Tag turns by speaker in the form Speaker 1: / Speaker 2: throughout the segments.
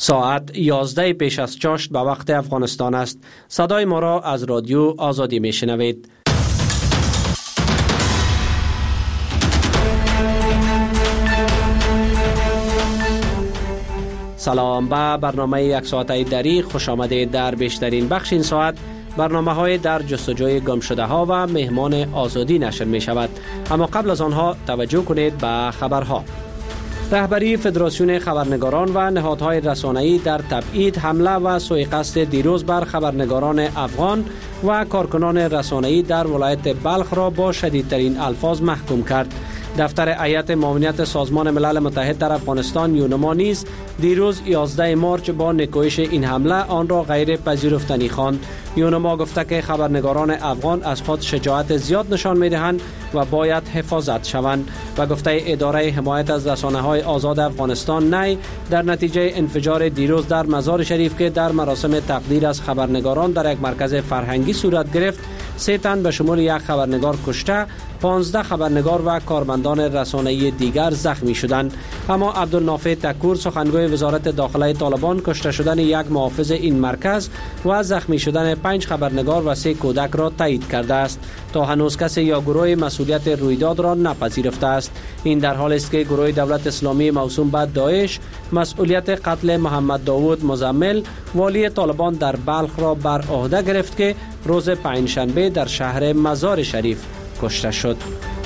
Speaker 1: ساعت 11 پیش از چاشت به وقت افغانستان است. صدای ما را از رادیو آزادی می شنوید. سلام، به برنامه یک ساعته دری خوش آمدید. در بیشترین بخش این ساعت برنامه های در جستجوی گم شده ها و مهمان آزادی نشر می شود. اما قبل از آنها توجه کنید به خبرها. رهبری فدراسیون خبرنگاران و نهادهای رسانه‌ای در تبعید حمله و سوءقصد دیروز بر خبرنگاران افغان و کارکنان رسانه‌ای در ولایت بلخ را با شدیدترین الفاظ محکوم کرد. دفتر هیئت معاونت سازمان ملل متحد در افغانستان یونما نیز دیروز 11 مارچ با نکوهش این حمله آن را غیر پذیرفتنی خواند. یونما گفته که خبرنگاران افغان از خود شجاعت زیاد نشان می‌دهند و باید حفاظت شوند و گفته اداره حمایت از رسانه‌های آزاد افغانستان نی در نتیجه انفجار دیروز در مزار شریف که در مراسم تقدیر از خبرنگاران در یک مرکز فرهنگی صورت گرفت 3 تن به شمول یک خبرنگار کشته، 15 خبرنگار و کارمندان رسانه‌ای دیگر زخمی شدند. اما عبدالنافع تکور سخنگوی وزارت داخله طالبان کشته شدن یک محافظ این مرکز و زخمی شدن 5 خبرنگار و 3 کودک را تایید کرده است. تا هنوز کسی یا گروه مسئولیت رویداد را نپذیرفته است. این در حالی است که گروه دولت اسلامی موسوم به داعش مسئولیت قتل محمد داوود مزمل والی طالبان در بلخ را بر عهده گرفت که روز پنجشنبه در شهر مزار شریف کشته شد.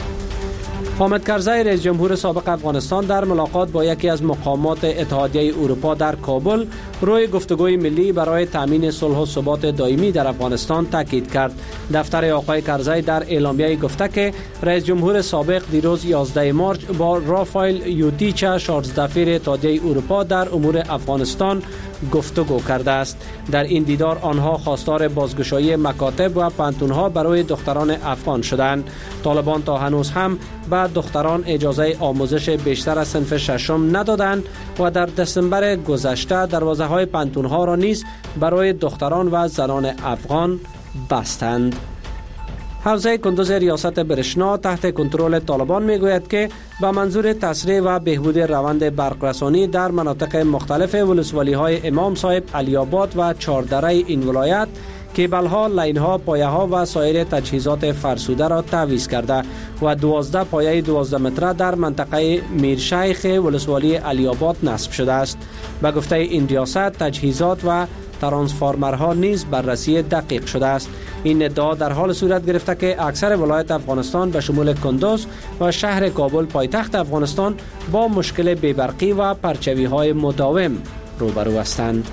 Speaker 1: حامد کرزی رئیس جمهور سابق افغانستان در ملاقات با یکی از مقامات اتحادیه اروپا در کابل روی گفتگوی ملی برای تامین صلح و ثبات دائمی در افغانستان تاکید کرد. دفتر آقای کرزی در اعلامیه گفته که رئیس جمهور سابق دیروز 11 مارچ با رافائل یوتیچا شارژدفیر اتحادیه اروپا در امور افغانستان گفتگو کرده است. در این دیدار آنها خواستار بازگشایی مکاتب و پانتونها برای دختران افغان شدند. طالبان تا هنوز هم به دختران اجازه آموزش بیشتر از صنف ششم ندادند و در دسامبر گذشته دروازه‌های پانتونها را نیز برای دختران و زنان افغان بستند. حوزه کندوز ریاست برشنا تحت کنترل طالبان میگوید که به منظور تسریع و بهبود روند برقرسانی در مناطق مختلف ولسوالی‌های امام صاحب، علی‌آباد و چهاردره این ولایت کیبل‌ها، لین‌ها، پایه‌ها و سایر تجهیزات فرسوده را تعویض کرده و 12 پایه 12 متره در منطقه میرشیخ ولسوالی علی‌آباد نصب شده است. به گفته این ریاست تجهیزات و ترانسفورمرها نیز بررسی دقیق شده است. این ادعا در حال صورت گرفته که اکثر ولایت افغانستان به شمول کندوز و شهر کابل پایتخت افغانستان با مشکل بی‌برقی و پرچوی‌های مداوم روبرو هستند.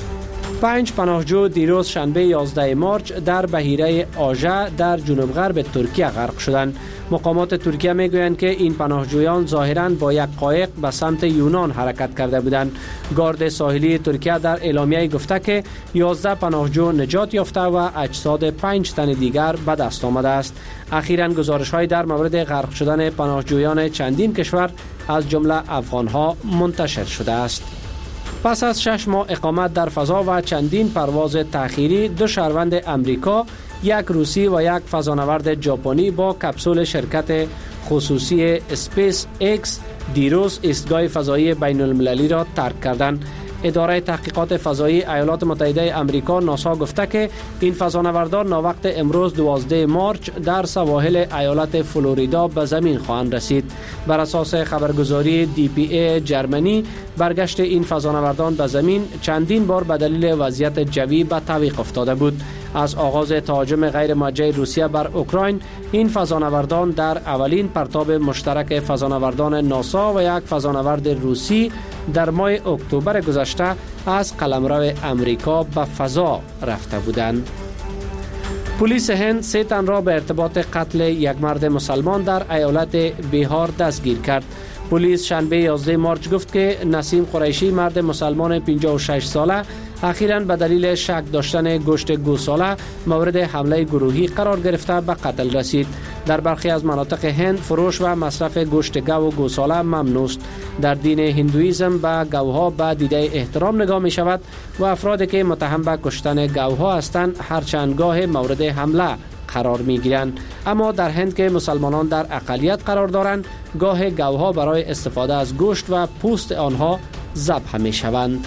Speaker 1: 5 پناهجو دیروز شنبه 11 مارچ در بحیره آژه در جنوب غرب ترکیه غرق شدند. مقامات ترکیه میگویند که این پناهجویان ظاهراً با یک قایق به سمت یونان حرکت کرده بودند. گارد ساحلی ترکیه در اعلامیه گفته که 11 پناهجو نجات یافته و اجساد 5 تن دیگر به دست آمده است. اخیراً گزارش‌های در مورد غرق شدن پناهجویان چندین کشور از جمله افغان‌ها منتشر شده است. پس از 6 ماه اقامت در فضا و چندین پرواز تأخیری، 2 شهروند امریکا، 1 روسی و 1 فضانورد ژاپنی با کپسول شرکت خصوصی اسپیس ایکس دیروز ایستگاه فضایی بین المللی را ترک کردند. اداره تحقیقات فضایی ایالات متحده آمریکا ناسا گفته که این فضانوردان ناوقت امروز 12 مارچ در سواحل ایالت فلوریدا به زمین خواهند رسید. بر اساس خبرگزاری DPA جرمنی برگشت این فضانوردان به زمین چندین بار به دلیل وضعیت جوی به تعویق افتاده بود. از آغاز تهاجم غیر موجه روسیه بر اوکراین این فضانوردان در اولین پرتاب مشترک فضانوردان ناسا و 1 فضانورد روسی در ماه اکتبر گذشته از قلمرو امریکا به فضا رفته بودند. پلیس هند 3 تن را به ارتباط قتل یک مرد مسلمان در ایالت بیهار دستگیر کرد. پلیس شنبه 11 مارچ گفت که نسیم قریشی مرد مسلمان 56 ساله اخیراً به دلیل شک داشتن گوشت گوساله مورد حمله گروهی قرار گرفته به قتل رسید. در برخی از مناطق هند فروش و مصرف گوشت گاو و گوساله ممنوع است. در دین هندویسم به گاوها به دیده احترام نگاه می شود و افرادی که متهم به کشتن گاوها هستند هرچند گاه مورد حمله قرار می گیرند. اما در هند که مسلمانان در اقلیت قرار دارند گاه گاوها برای استفاده از گوشت و پوست آنها ذبح می شوند.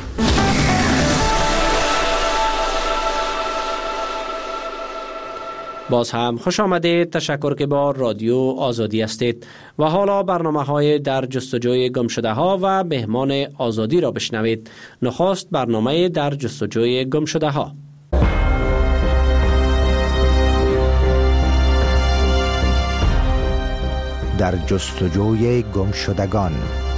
Speaker 1: باز هم خوش آمدید. تشکر که با رادیو آزادی هستید و حالا برنامه های در جستجوی گم شده ها و مهمان آزادی را بشنوید. نخست برنامه در جستجوی گم شده ها.
Speaker 2: در جستجوی گم شدگان.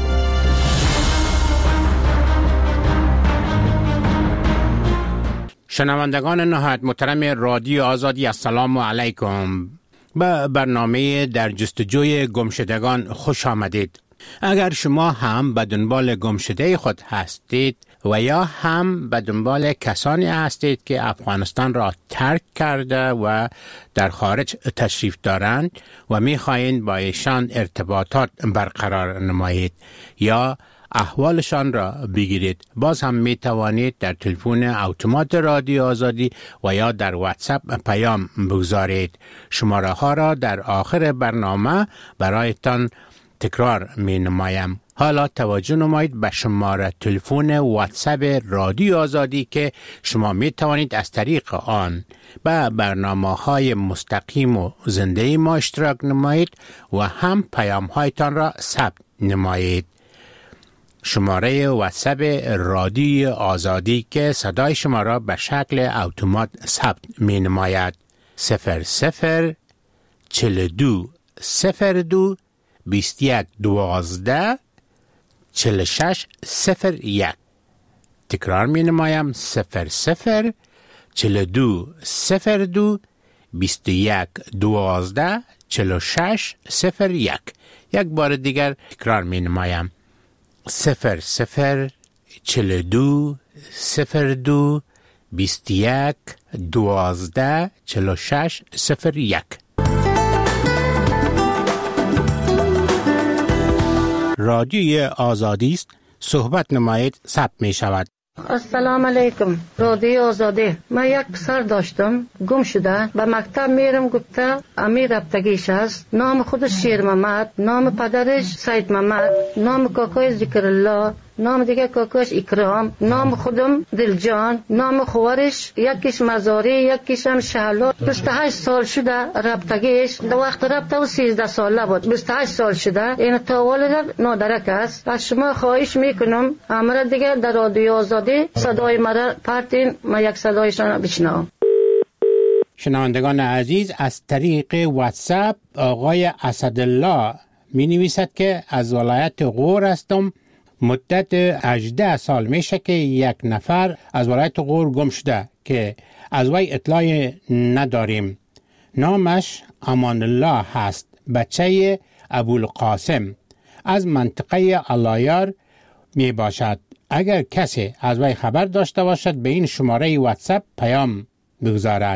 Speaker 3: شنوندگان نهایت محترم رادیو آزادی، السلام علیکم. به برنامه در جستجوی گمشدگان خوش آمدید. اگر شما هم به دنبال گمشده خود هستید و یا هم به دنبال کسانی هستید که افغانستان را ترک کرده و در خارج تشریف دارند و می‌خواهید با ایشان ارتباطات برقرار نمایید یا احوالشان را بگیرید، باز هم می توانید در تلفن اتومات رادیو آزادی و یا در واتساپ پیام بگذارید. شماره ها را در آخر برنامه برایتان تکرار می نمایم. حالا توجه نمایید به شماره تلفن واتساپ رادیو آزادی که شما می توانید از طریق آن به برنامه های مستقیم و زنده ما اشتراک نمایید و هم پیام هایتان را ثبت نمایید. شماره واتساپ رادیو آزادی که صدای شما را به شکل اتومات ثبت می نماید 00 42 02 21 12 46 01. تکرار می نمایم 00 42 02 21 12 46 01. یک بار دیگر تکرار می نمایم 00 42 02 21 12 46 01. رادیوی آزادی است. صحبت نمایید ثبت می شود.
Speaker 4: السلام علیکم. رادیو آزادی. من یک پسر داشتم گم شده. به مکتب میرم، گفته امیر رفتگیش است. نام خودش شیر محمد، نام پدرش سید محمد، نام کاکای ذکر الله، نام دیگه کاکاش اکرام، نام خودم دلجان، نام خوارش یکیش مزاری یکیش هم شهلا. 28 سال شده رفتگیش. در وقت رفته و 13 ساله بود. 28 سال شده. این تاولد نادرک است. از شما خواهش میکنم امر دیگه در رادیو آزادی صدای مرا پرتین، ما یک صدایشان بشنوم.
Speaker 3: شنوندگان عزیز، از طریق واتساپ آقای اسدالله می نویسد که از ولایت غور هستم. مدت 18 سال میشه که یک نفر از ولایت غور گم شده که از وی اطلاع نداریم. نامش امان الله هست. بچه ابوالقاسم از منطقه علایار می باشد. اگر کسی از وی خبر داشته باشد به این شماره واتساپ پیام بگذارد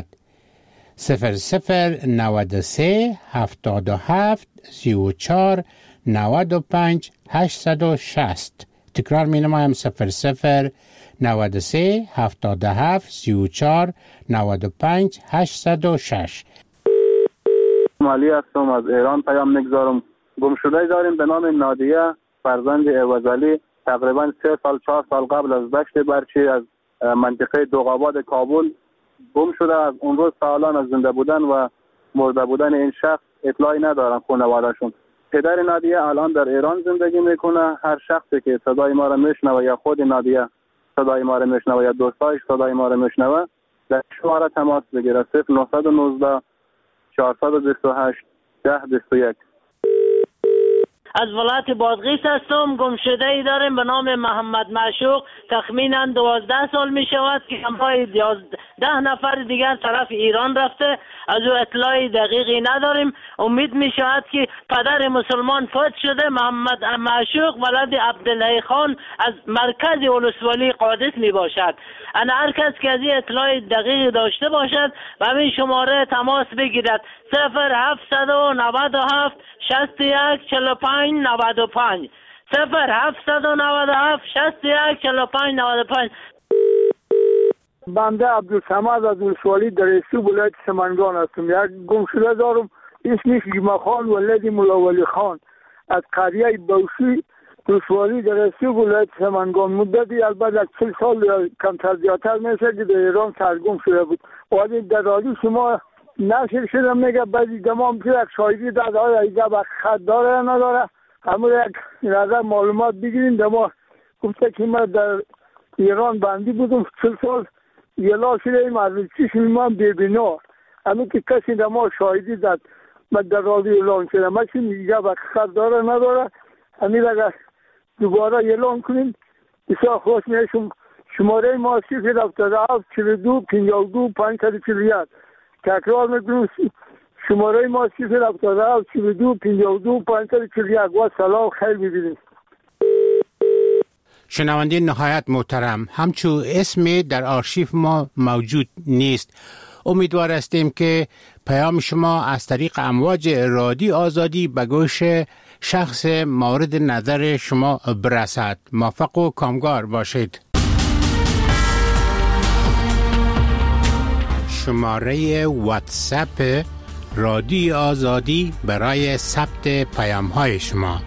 Speaker 3: 00 93 77 34 95 860. تکرار می نمایم 00 93 77 34 95 806.
Speaker 5: مالی هستم، از ایران پیام میگذارم. گم شده داریم به نام نادیه فرزند عوضعلی. تقریبا 3 سال 4 سال قبل از دشت برچی از منطقه دوغاباد کابل گم شده. از اون روز سالان از زنده بودن و مرده بودن این شخص اطلاعی ندارن خانواده‌شون. پدر نادیه الان در ایران زندگی میکنه. هر شخصی که صدای ما را میشنوه یا خود نادیه صدای ما را میشنوه یا دوستایش صدای ما را میشنوه در شماره تماس بگیره 0919 428 1021.
Speaker 6: از ولایت بادغیس هستم. گمشده ای داریم به نام محمد معشوق. تخمینا 12 سال می شود که همراه 10 نفر دیگر طرف ایران رفته. از او اطلاعی دقیقی نداریم. امید می شود که پدر مسلمان فوت شده. محمد معشوق ولد عبدالله خان از مرکز ولسوالی قادس می باشد. انا هر کس که از این اطلاع دقیق داشته باشد و همین شماره تماس بگیرد 0797 61 45 95 0797 61 45 95.
Speaker 7: بنده عبدالصمد از ولسوالی در ایسو ولایت سمنگان هستم. یک گم شده دارم اسمش جمعه خان ولد مولا ولی خان از قریه بوشی دشواری در رسیب ولایت سمنگان مدتی البته 40 سال یا کمتر زیادتر میشه که در ایران سرگم شده بود. ولی در رادیو شما نشر شده میگه بعضی دمام که یک شاهدی داد آیا ایجا با خط داره یا نداره، همون یک نظر معلومات بگیریم. دما گفته که ما در ایران بندی بودم 40 سال یلا شده ایم از چشم من ببینا، همین که کسی دما شاهدی داد من در رادیو اعلان شده من که ایجا با خط داره نداره. همین اگر دوباره اعلان کنیم بسیار خوش میشم. شماره ما 077 42 52 541. تکرار میکنم شماره ما 077 42 52 541 و سلام خیر ببینید.
Speaker 3: شنونده نهایت محترم، همچون اسمی در آرشیف ما موجود نیست. امیدوار هستیم که پیام شما از طریق امواج رادیو آزادی به گوش شخص مورد نظر شما برسد. موفق و کامگار باشید. شماره واتساپ رادیو آزادی برای ثبت پیام های شما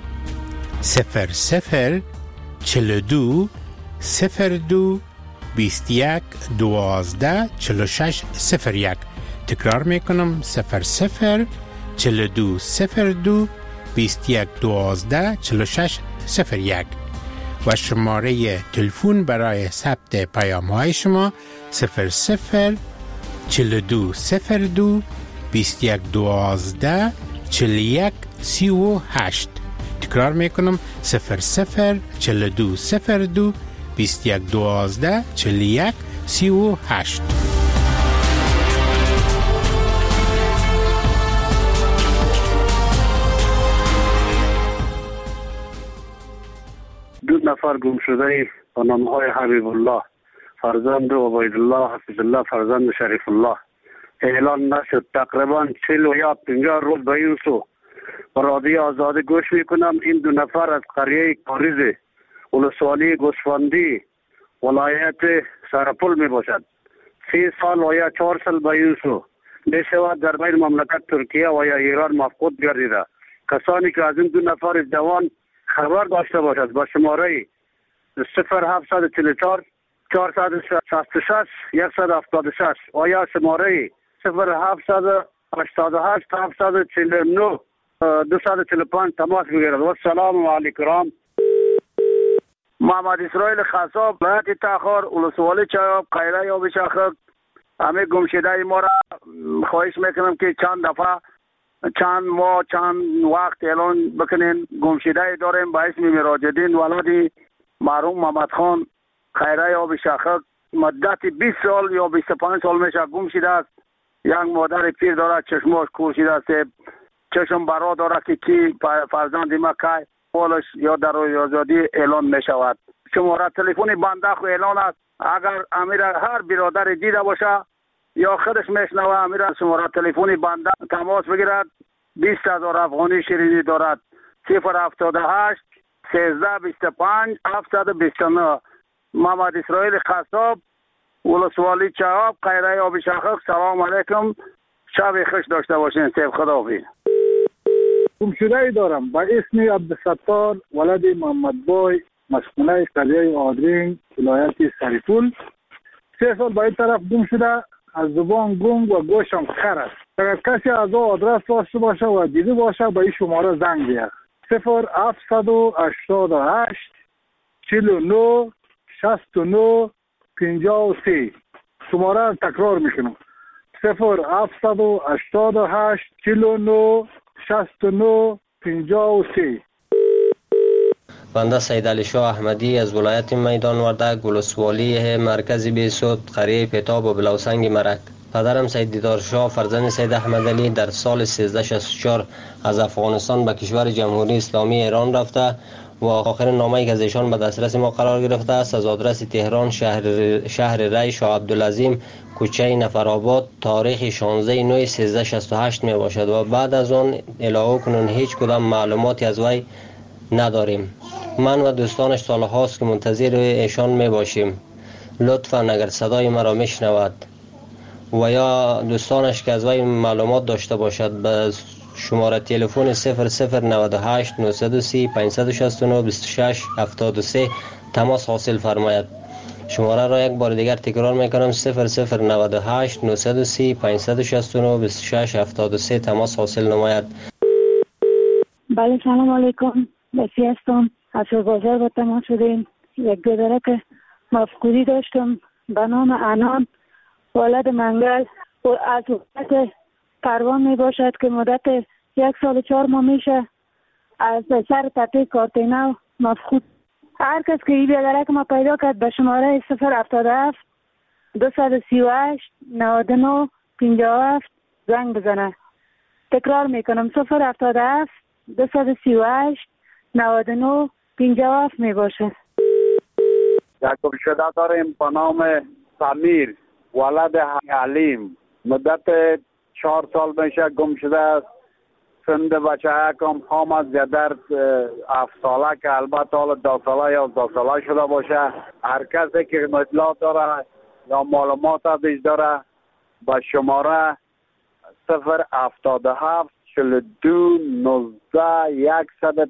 Speaker 3: 00 42 02 21 12 46 01. تکرار میکنم 00 42 02 21 12 46 01 و شماره تلفن برای ثبت پیام های شما 00 42 02 21 12 41 38. تکرار میکنم 00 42 02 21 12 41 38.
Speaker 8: دو نفر گم شده با نامهای حبیب الله فرزند عبید الله حفظ الله فرزند شریف الله اعلان نشد. تقریبا 40 یا 50 روز به این سو با رادیو آزادی گوش میکنم. این دو نفر از قریه کاریز ولسوالی گوسفندی ولایت سرپل می باشد. 3 سال و یا 4 سال به این سو می شود در بین مملکت ترکیه و یا ایران مفقود گردیده. کسانی که از این دو نفر جوان خبر داشته باشد با شماره 0744 466 176 و یا شماره 0788 749 245 تماس بگیرد. و السلام علیکم.
Speaker 7: محمد اسرائیل خصاب ولایت تاخر ولسوالی چایاب قیره یا بشاخک. همه گمشده ما را خواهش میکنم که چند دفعه چند ماه چند وقت اعلان بکنین. گمشده داریم با اسم مراجدین ولادی مرحوم محمد خان خیره یا بشاخک مدت 20 سال یا 25 سال میشه گم شده است. یک مادر پیر داره چشماش کور شده است، چشم برا داره که کی فرزند ما که پولش یا در روی آزادی اعلان می شود. شماره تلفنی بنده خو اعلان است. اگر امیر هر برادر دیده باشه یا خودش میشنوه امیر شماره تلفنی بنده تماس بگیرد. 20,000 افغانی شیرینی دارد. 078 13 25 729. محمد اسرائیل خصاب ولسوالی چهاب قیره آبی شاخک. سلام علیکم، شب خوش داشته باشین. سیف خداحافظ.
Speaker 9: گمشده ای دارم با اسم عبدالستار ولد محمد بای مسکونه قریه آدرین ولایت سرپل. 3 سال با این طرف گم شده. از زبان گنگ و گوشم خر است. اگر کسی از او آدرس داشته باشه و دیده باشه به این شماره زنگ بیاد 0788 49 69 53. شماره را تکرار میکنم 0788 49 69 53.
Speaker 10: بنده سید علی شاه احمدی از ولایت میدان وردک ولسوالی مرکز بیسود قریه پیتاب و بلوسنگ مرک. پدرم سید دیدار شاه فرزند سید احمد علی در سال 1364 از افغانستان به کشور جمهوری اسلامی ایران رفته و آخرین نامه‌ای که از ایشان به دسترس ما قرار گرفته است از آدرس تهران شهر ری شاه عبدالعظیم کوچه نفرآباد تاریخ 16/9/1368 می باشد و بعد از آن الهو کنون هیچ کدام معلوماتی از وی نداریم. من و دوستانش سالهاست که منتظر ایشان می باشیم. لطفاً اگر صدای مرا میشنود و یا دوستانش که از وی معلومات داشته باشد به شماره تلفن 0098 930 569 26 73 تماس حاصل فرماید. شماره را یک بار دیگر تکرار میکنم 0098 930 569 26 73 تماس حاصل نماید.
Speaker 11: بله سلام علیکم، بسی هستم. از بازار با تماس شدیم. یک گذره که مفقودی داشتم به نام انان ولد منگل و از وقت پروان می باشد که مدت 1 سال و 4 ماه میشه از سر تپه کارتینو مفقود. هر کس که این بیادرک ما پیدا کرد به شماره 077 238 99 57 زنگ بزنه. تکرار میکنم 077 238 99 57 می باشه.
Speaker 7: یک گمشده داریم به نام سمیر ولد حلیم، مدت 4 سال میشه گم شده است. سند بچه یکم خام است یا در 7 ساله که البته حالا 10 ساله یا 11 ساله شده باشه. هر کسی که اطلاع داره یا معلومات ازش داره با شماره 077 42 19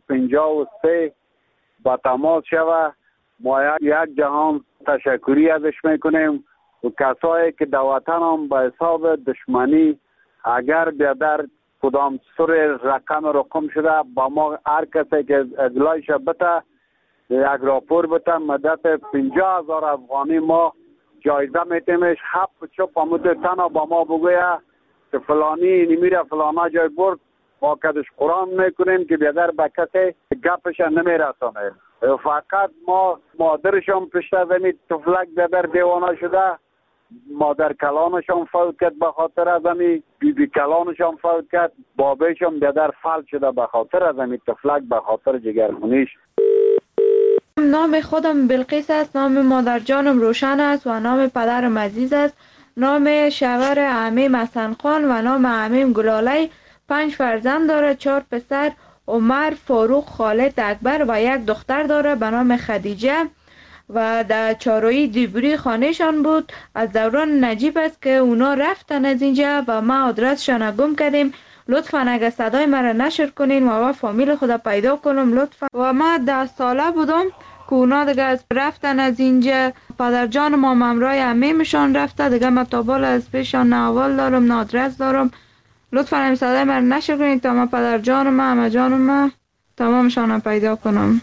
Speaker 7: 153 با تماس شوه. ما یک جهان تشکری ازش میکنیم و کسایی که در وطن هم به حساب دشمنی اگر بیادر کدام سر رقم رقم شده با ما هر کسی که اطلاعش بده یک راپور بده مدت 50,000 افغانی ما جایزه میتیمش. حق چوب امود تنها با ما بگویه که فلانی نمیره فلانا جای برد، ما کدش قرآن میکنیم که بیادر به کسی گپش نمیرسانه. فقط ما مادرشان پشت زمین تفلک بیادر دیوانه شده، مادر کلانشان فوت کرد به خاطر از امی، بیبی کلانشان فوت کرد، بابیشان بیادر فلج شده به خاطر از امی تفلک، به خاطر جگرخونیش.
Speaker 12: نام خودم بلقیس است، نام مادر جانم روشن است و نام پدرم عزیز است. نام شوهر عمیم حسن خان و نام عمیم گلالی. 5 فرزند داره، 4 پسر عمر، فاروق، خالد، اکبر و 1 دختر داره به نام خدیجه و در چارویی دیبری خانهشان بود. از دوران نجیب است که اونا رفتن از اینجا و ما آدرسشان گم کردیم. لطفاً اگه صدای مرا نشر کنین و فامیل خدا پیدا کنم لطفاً. و ما 10 ساله بودم که اونا دیگه رفتن از اینجا. پدر جان ما ممرای عمیمشان رفته دیگه. ما تابال از پیشان نه اول دارم نه آدرس دارم. لطفاً همین صدای مرا نشر کنین تا ما پدر جان ما همه جان ما تمامشان پیدا کنم.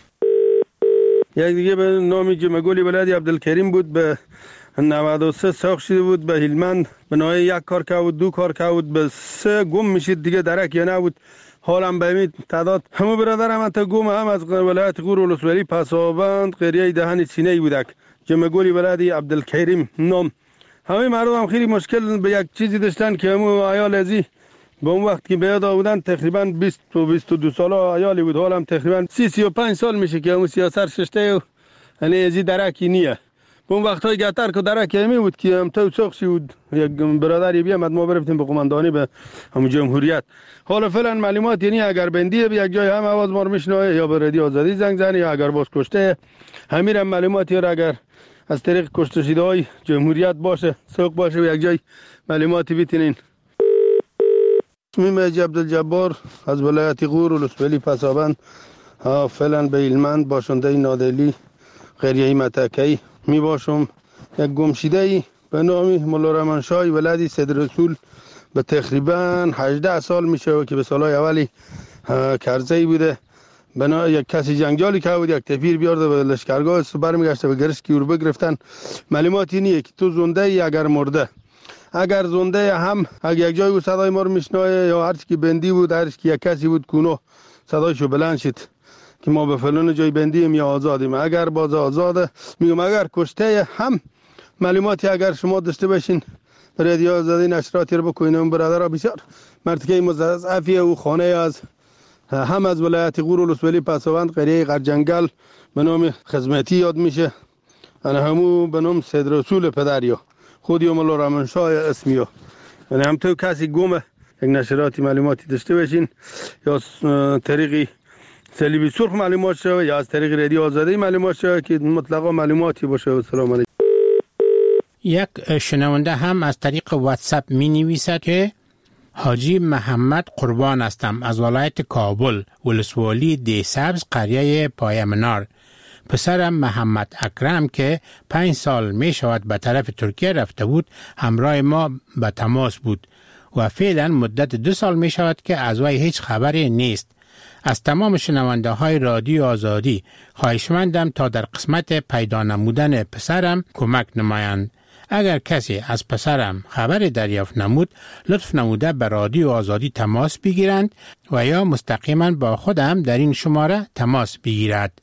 Speaker 13: یک دیگه به نامی جمگولی ولد عبدالکریم بود، به 93 ساخت شده بود به هلمند. به نوعی 1 کار که بود 2 کار که بود به 3 گم میشید دیگه درک یا نبود. حالم به این تعداد همه برادرم انت گم هم از ولایت غور ولسوالی پسابند قریه دهن سینه بودک. جمگولی ولد عبدالکریم نام. همه مردم هم خیلی مشکل به یک چیزی داشتن که همو عیال ازی به اون وقت که بیاد بودن تقریبا 20 و 22 ساله عیالی بود. حالم تقریبا 30-35 سال میشه که همون سیاست ششته و یعنی ازی درکی نیه. به اون وقت های گتر که درکی همی بود که هم تو ساخشی بود. یک برادری بیامد ما برفتیم به قماندانی به همون جمهوریت. حالا فعلا معلومات یعنی اگر بندیه به یک جای هم آواز ما رو میشنوه یا به رادیو آزادی زنگ زنی یا اگر باز کشته همین هم معلوماتی را اگر از طریق کشته شده های جمهوریت باشه سوق باشه به یک جای معلوماتی بیتینین. اسمیم عبدالجبار از ولایت غور ولسوالی پسابند فعلا به هلمند باشنده نادلی قریه متکی می باشم. یک گمشیده به نام مولا رحمانشاه ولدی سید رسول به تقریبا 18 سال میشه که به سالهای اولی کرزی بوده. بنا یک کسی جنگجالی که بود یک تفیر بیارده به لشکرگاه برمیگشته به گرشکی رو بگرفتن. معلوماتی نیه که تو زنده ای اگر مرده. اگر زنده هم اگر یک جای او صدای ما رو میشنوه یا هرچی که بندی بود هرچی که یک کسی بود کونو صدایشو بلند شد که ما به فلان جای بندیم یا آزادیم. اگر باز آزاده میگم اگر کشته هم معلوماتی اگر شما داشته باشین رادیو آزادی نشراتی رو بکنیم. برادرها بسیار مرتکه مضاعفی او خانه از هم از ولایت غور ولسوالی پسابند قریه غرجنگل به نام خدمتی یاد میشه. انا همو به نام سید رسول پدریا خودی مولا رحمانشاه اسمیو. یعنی هم تو کسی گمه یک نشراتی معلوماتی داشته باشین یا طریقی صلیبی سرخ معلومات شوه یا از طریق رادیو آزادی معلومات شوه که مطلقا معلوماتی باشه. و سلام علیکم.
Speaker 3: یک شنونده هم از طریق واتساپ می نویسد که حاجی محمد قربان هستم از ولایت کابل، ولسوالی دی سبز، قریه پای منار. پسرم محمد اکرم که 5 سال می شود به طرف ترکیه رفته بود همراه ما به تماس بود و فعلا مدت 2 سال می شود که از وی هیچ خبری نیست. از تمام شنونده های رادیو آزادی خواهشمندم تا در قسمت پیدا نمودن پسرم کمک نمایند. اگر کسی از پسرم خبری دریافت نمود لطف نموده به رادیو آزادی تماس بگیرند و یا مستقیما با خودم در این شماره تماس بگیرد.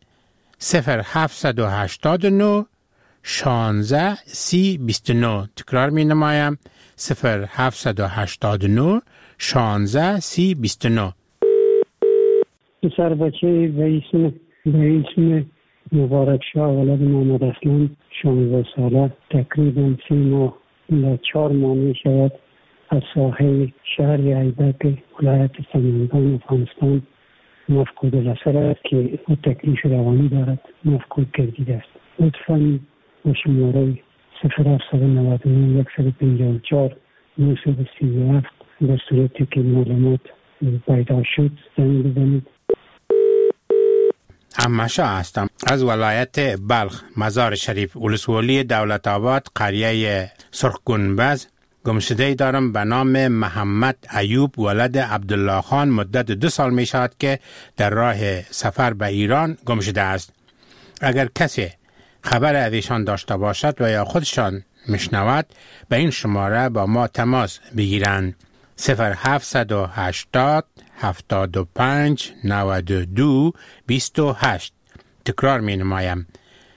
Speaker 3: 0789 16 30 29. تکرار می نمایم 0789 16 30 29.
Speaker 14: پسر بچه به اسم مبارک شاه ولد محمد اسلم 16 ساله تقریبا 3 ماه و 4 ماه می شود از ساحل شهر ایبک ولایت سمنگان افغانستان مفقود الاثر است که او تکلیف روانی دارد مفقود گردیده است. لطفاً با شماره 0799 154 937 در صورتی که معلومات پیدا شد زنگ بزنید.
Speaker 3: احمدشاه هستم از ولایت بلخ، مزار شریف، ولسوالی دولت آباد، قریه سرخ گنبز. گمشده دارم به نام محمد ایوب ولد عبدالله خان. مدت 2 سال می شود که در راه سفر به ایران گمشده است. اگر کسی خبر از ایشان داشته باشد و یا خودشان میشنود به این شماره با ما تماس بگیرند. 0780 75 92 28. تکرار می نمایم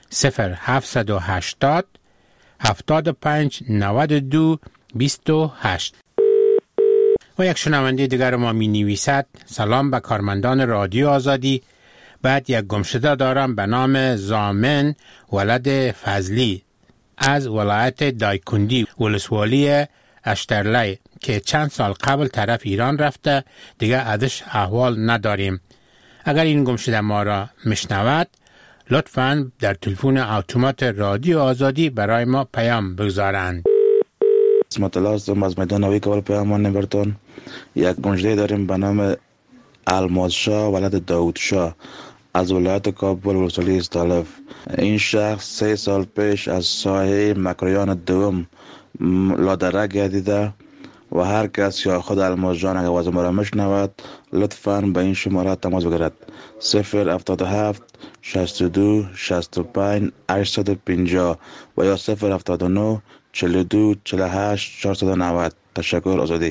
Speaker 3: 0780 75 92 28. و یک شنونده دیگر ما می نویسد سلام به کارمندان رادیو آزادی. بعد یک گمشده دارم به نام زامن ولد فضلی از ولایت دایکندی، ولسوالی اشترلی که چند سال قبل طرف ایران رفته، دیگه ازش احوال نداریم. اگر این گمشده ما را میشنود لطفاً در تلفن اتومات رادیو آزادی برای ما پیام بگذارند.
Speaker 15: اسمت الله هستم از میدان نوی کابل پیامان نمبرتون. یک گمشده داریم به نام الماس شاه ولد داود شاه از ولایت کابل ولسوالی استالف. این شخص 3 سال پیش از ساحه مکریان دوم لادره گردیده و هر کس یا خود الماس جان اگر آواز ما را میشنود لطفاً به این شماره تماس بگیرد 077 62 65 850 و یا 079 42 48 490. تشکر. آزادی.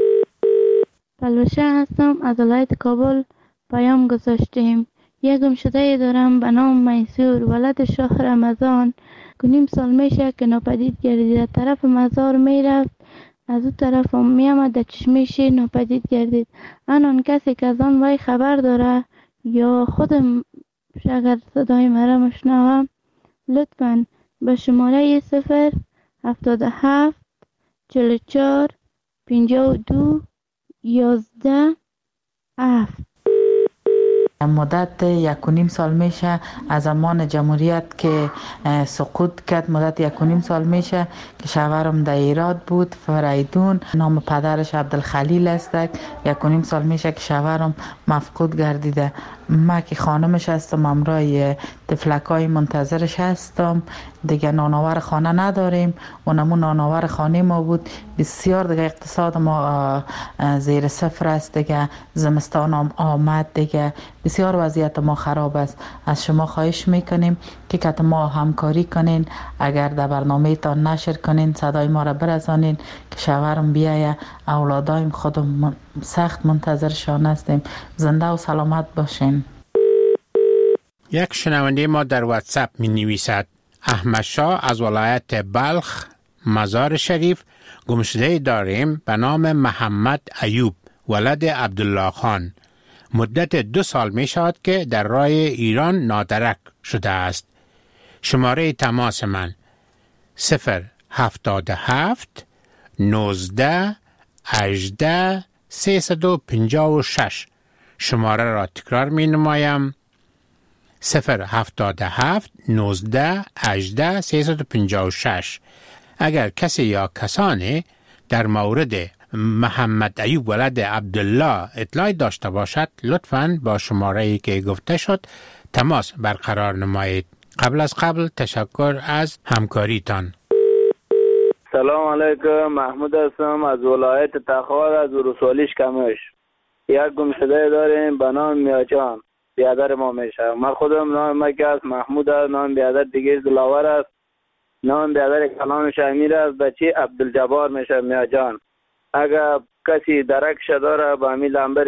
Speaker 16: بلوشه هستم از ولایت کابل پیام گذاشتیم. یک گمشده دارم به نام میسور ولد شاه رمضان که 9 سال میشه که ناپدید گردید. طرف مزار میرفت از او طرف میامد در چشمه شیر ناپدید گردید. آن کسی که از آن وی خبر داره یا خودم اگر صدای مرا مشنوه لطفاً به شماره 077 44 52 11 7.
Speaker 17: مدت 1.5 سال میشه از زمان جمهوریت که سقوط کرد. مدت 1.5 سال میشه که شوهرم در ایراد بود، فریدون. نام پدرش عبدالخلیل است. 1.5 سال میشه که شوهرم مفقود گردیده. ما که خانمش هستم همراه طفلکای منتظرش هستم. دیگه نانآور خانه نداریم. اونمون نانآور خانه ما بود. بسیار دیگه اقتصاد ما زیر صفر است. دیگه زمستان هم آمد. دیگه بسیار وضعیت ما خراب است. از شما خواهش میکنیم که کت ما همکاری کنین. اگر در برنامه تان نشر کنین صدای ما را برسانین که شوهرم بیایه. اولادایم خودم سخت منتظرشان هستیم. زنده و سلامت باشین.
Speaker 3: یک شنونده ما در واتساپ می نویسد احمدشاه از ولایت بلخ، مزار شریف. گمشده داریم به نام محمد ایوب ولد عبدالله خان. مدت 2 سال می شود که در راه ایران نادرک شده است. شماره تماس من 077 19 18 356. شماره را تکرار می نمایم 077 19 18 356. اگر کسی یا کسانی در مورد محمد ایوب ولد عبدالله اطلاع داشته باشد لطفاً با شماره‌ای که گفته شد تماس برقرار نمایید. قبل از قبل تشکر از همکاریتان.
Speaker 5: سلام علیکم، محمود هستم از ولایت تخار از ولسوالی کمش. یک گمشده داریم به نام میاجان، بیادر ما میشه. من خودم نام مکه است، محمود است. نام بیادر دیگه دلاور است. نام بیادر کلانش امیر است. بچه عبدالجبار میشه میاجان. اگر کسی درکش داره با امی لنبر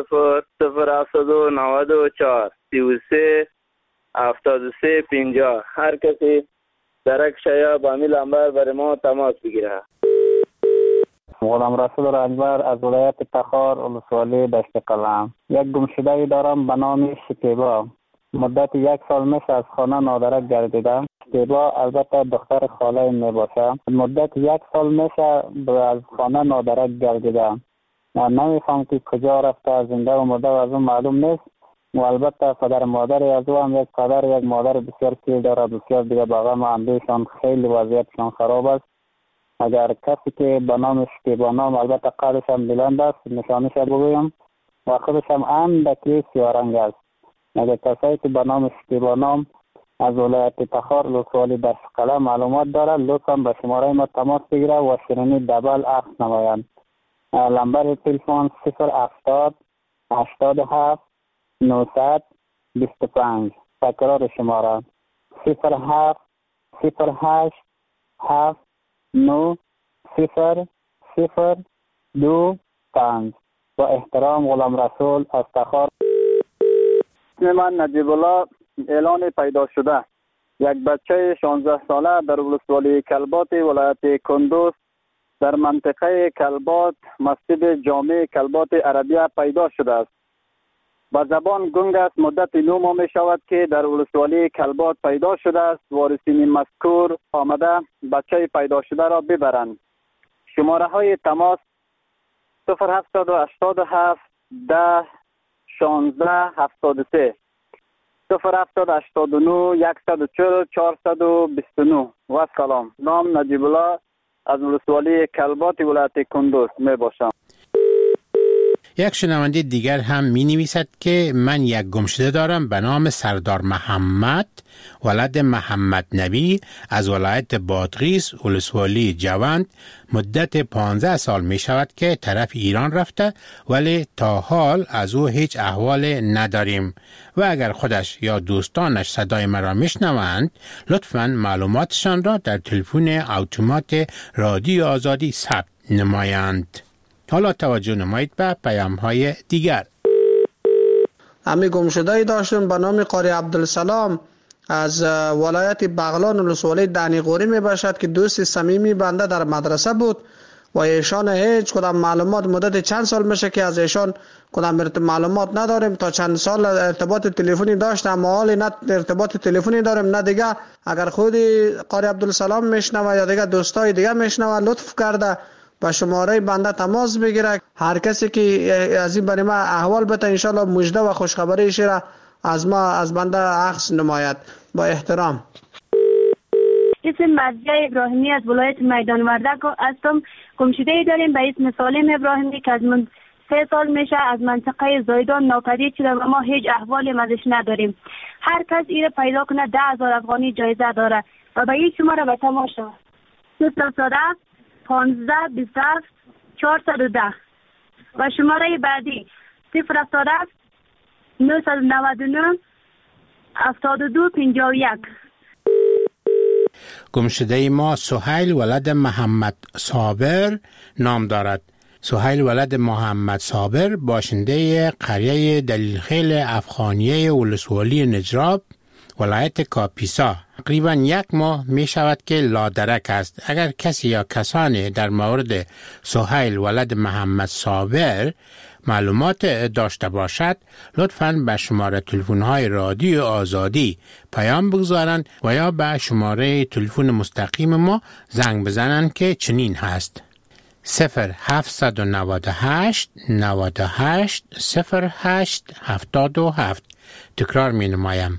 Speaker 5: 00794 33 73 50 هر کسی درکش یا با امی لنبر بر ما تماس بگیره.
Speaker 18: غلام رسول رنجبر از ولایت تخار ولسوالی دشت قلم. یک گمشده دارم به نام شکیبا. مدت 1 سال میشه از خانه نادرک گردیده. شکیبا البته دختر خاله می باشه. مدت 1 سال میشه از خانه نادرک گردیده. نمیفهم که کجا رفته، زنده و مرده از اون معلوم نیست. و البته پدر مادر از او هم یک پدر یک مادر بسیار کیر داره. بسیار دیگه باقا ما اندیشان خیلی وضعیتشان خراب است. اگر کسی که به نام شکیبا نام، البته قدش هم بلند است، نشانش بگویم و خودش هم اندکی سیارنگ است. اگر کسی که به نام شکیبا نام از ولایت تخار ولسوالی دشت قلم معلومات داره لطفا به شماره ما تماس بگیره و شیرینی دبل عکس نمایند. لمبر تلفن 070 87 925. تکرار شماره 07 08 7 9 0 0 2 5. با احترام غلام رسول از تخار.
Speaker 5: من نجیب الله، اعلان پیدا شده. یک بچه 16 ساله در ولسوالی کلبات ولایت کندوز در منطقه کلبات مسجد جامع کلبات عربیه پیدا شده است. با زبان گنگ است. مدت 9 ماه می شود که در ولسوالی کلبات پیدا شده است. وارثین مذکور آمده بچه پیدا شده را ببرند. شماره های تماس 0787 10 16 73 0789 140 429. و سلام. نام نجیب الله از ولسوالی کلبات ولایت کندوز می باشم.
Speaker 3: یک شنونده دیگر هم می نویسد که من یک گمشده دارم به نام سردار محمد ولد محمد نبی از ولایت بادغیس ولسوالی جوند. مدت 15 سال می شود که طرف ایران رفته ولی تا حال از او هیچ احوال نداریم و اگر خودش یا دوستانش صدای مرا میشنوند لطفاً معلوماتشان را در تلفن اتومات رادیو آزادی ثبت نمایند. حالا توجه نمایید به پیام‌های دیگر.
Speaker 19: امی گمشده‌ای داشتیم به نام قاری عبدالسلام از ولایت بغلان ولسوالی دانیقوری می باشد که دوست صمیمی بنده در مدرسه بود و ایشان هیچ کدام معلومات مدت چند سال میشه که از ایشان کدام معلومات نداریم. تا چند سال ارتباط تلفنی داشت اما حالی نه ارتباط تلفنی داریم نه دیگه. اگر خودی قاری عبدالسلام میشنوه یا دیگه دوستای دیگه میشنوه لطف کرده با شماره بنده تماس بگیره. هر کسی که از این برای ما احوال بده انشالله مژده و خوشخبریش را از ما از بنده عکس نماید. با احترام.
Speaker 20: اسم مرضیه ابراهیمی از ولایت میدان وردک هستم. گمشده‌ای داریم به اسم سالم ابراهیمی که از من 3 سال میشه از منطقه زایدان ناپدید شده و ما هیچ احوالی ازش نداریم. هر کس ایره پیدا کنه 10,000 افغانی جایزه داره و به این شماره به تماس شود 0 15 27 410 و شماره بعدی 0 999 72 51.
Speaker 3: گمشده ما سهیل ولد محمد صابر نام دارد. سهیل ولد محمد صابر باشنده قریه دلیلخیل افغانیه ولسوالی نجراب ولایت کاپیسا تقریبا 1 ماه می شود که لادرک است. اگر کسی یا کسانی در مورد سهیل ولد محمد صابر معلومات داشته باشد لطفاً به شماره تلفن‌های رادیو آزادی پیام بگذارند و یا به شماره تلفن مستقیم ما زنگ بزنند که چنین هست 0798 98 08 77. تکرار می نمایم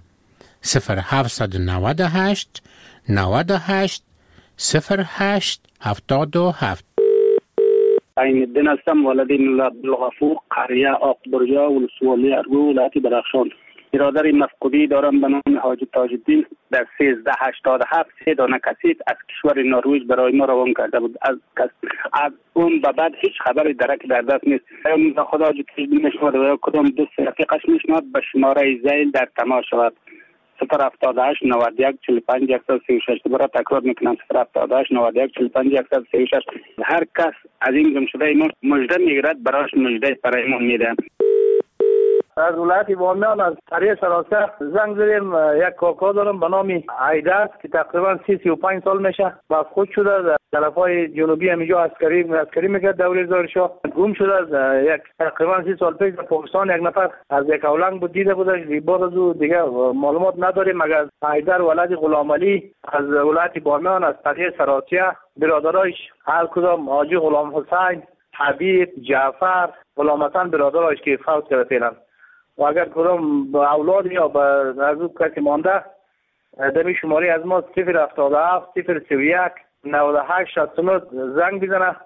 Speaker 3: 0798 98 08 77.
Speaker 8: عین الدین هستم، ولد عبدالغفور، قریه آقبرجا، ولسوالی ارگو، ولایت درخشان. برادر مفقودی دارم به نام حاجی تاج الدین در 1387 3 دانه کسیت از کشور نروژ برای ما روان کرده بود. از اون به بعد هیچ خبری درک در دست نیست. خدا حاجی تاج الدین میشود و کدام دوست رفیقش میشود به شماره زیل در تماس شود. 078 91 45 136. دوباره تکرار میکنم 078 91 45 136. هر کس از این گمشده ما مژده میگیرد برایش مژده برایمون میده.
Speaker 9: از ولایت بامیان از قریه سراسر زنگ زدیم. یک کاکا دارم به نام عیدر که تقریبا 35 سال میشه، مفقود شده در طرفای جنوبی همینجا عسکری میکرد دوره زارشاه. گم شده از یک تقریبا 30 سال پیش در پاکستان. یک نفر از یک اولنگ بود دیده بودش، بعد از او دیگه معلومات نداریم. مگر عیدر ولد غلام علی از ولایت بامیان از قریه سراسر، برادرایش هر کدام حاجی غلام حسین، حبیب، جعفر، غلام حسن برادرایش که فوت کرده فعلا. و اگر کدام اولاد یا از او کسی مانده دمی شماری از ما 077 031 98 69 زنگ بزنه.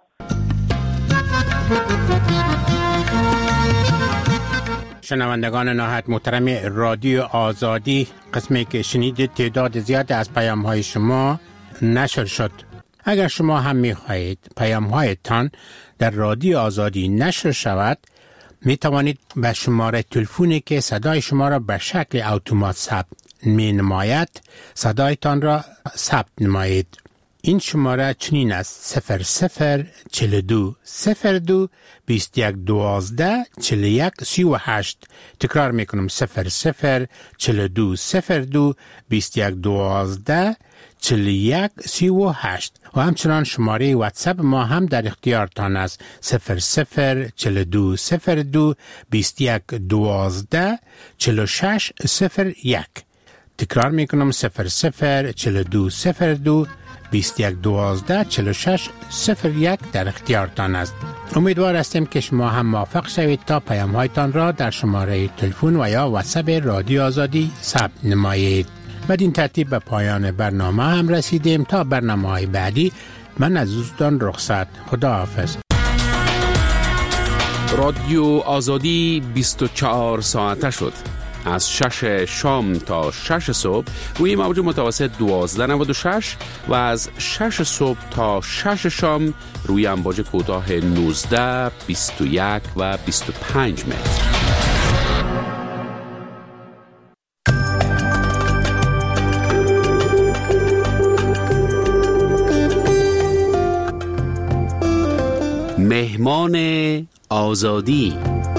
Speaker 3: شنوندگان نهایت محترم رادیو آزادی، قسمی که شنیدید تعداد زیاد از پیام های شما نشر شد. اگر شما هم می خواهید پیام هایتان در رادیو آزادی نشر شود، می توانید به شماره تلفنی که صدای شما را به شکل اتومات ثبت می نماید صدایتان را ثبت نمایید. این شماره چنین است: 0042 02 21 12 41 38. تکرار می کنم: 0042 02 21 12 41 38. و همچنان شماره واتساپ ما هم در اختیارتان است: 0042 02 21 12 46 01. تکرار می کنم: 0042 02 21 12 46 01 در اختیارتان است. امیدوار هستیم که شما هم موافق شوید تا پیام هایتان را در شماره تلفن و یا واتساپ رادیو آزادی ثبت نمایید. بدین ترتیب به پایان برنامه هم رسیدیم. تا برنامه‌های بعدی من از دوستان رخصت. خداحافظ.
Speaker 21: رادیو آزادی 24 ساعته شد. از 6 شام تا 6 صبح روی موج متوسط 1296 و از 6 صبح تا 6 شام روی امواج کوتاه 19 21 و 25 متر. مهمان آزادی.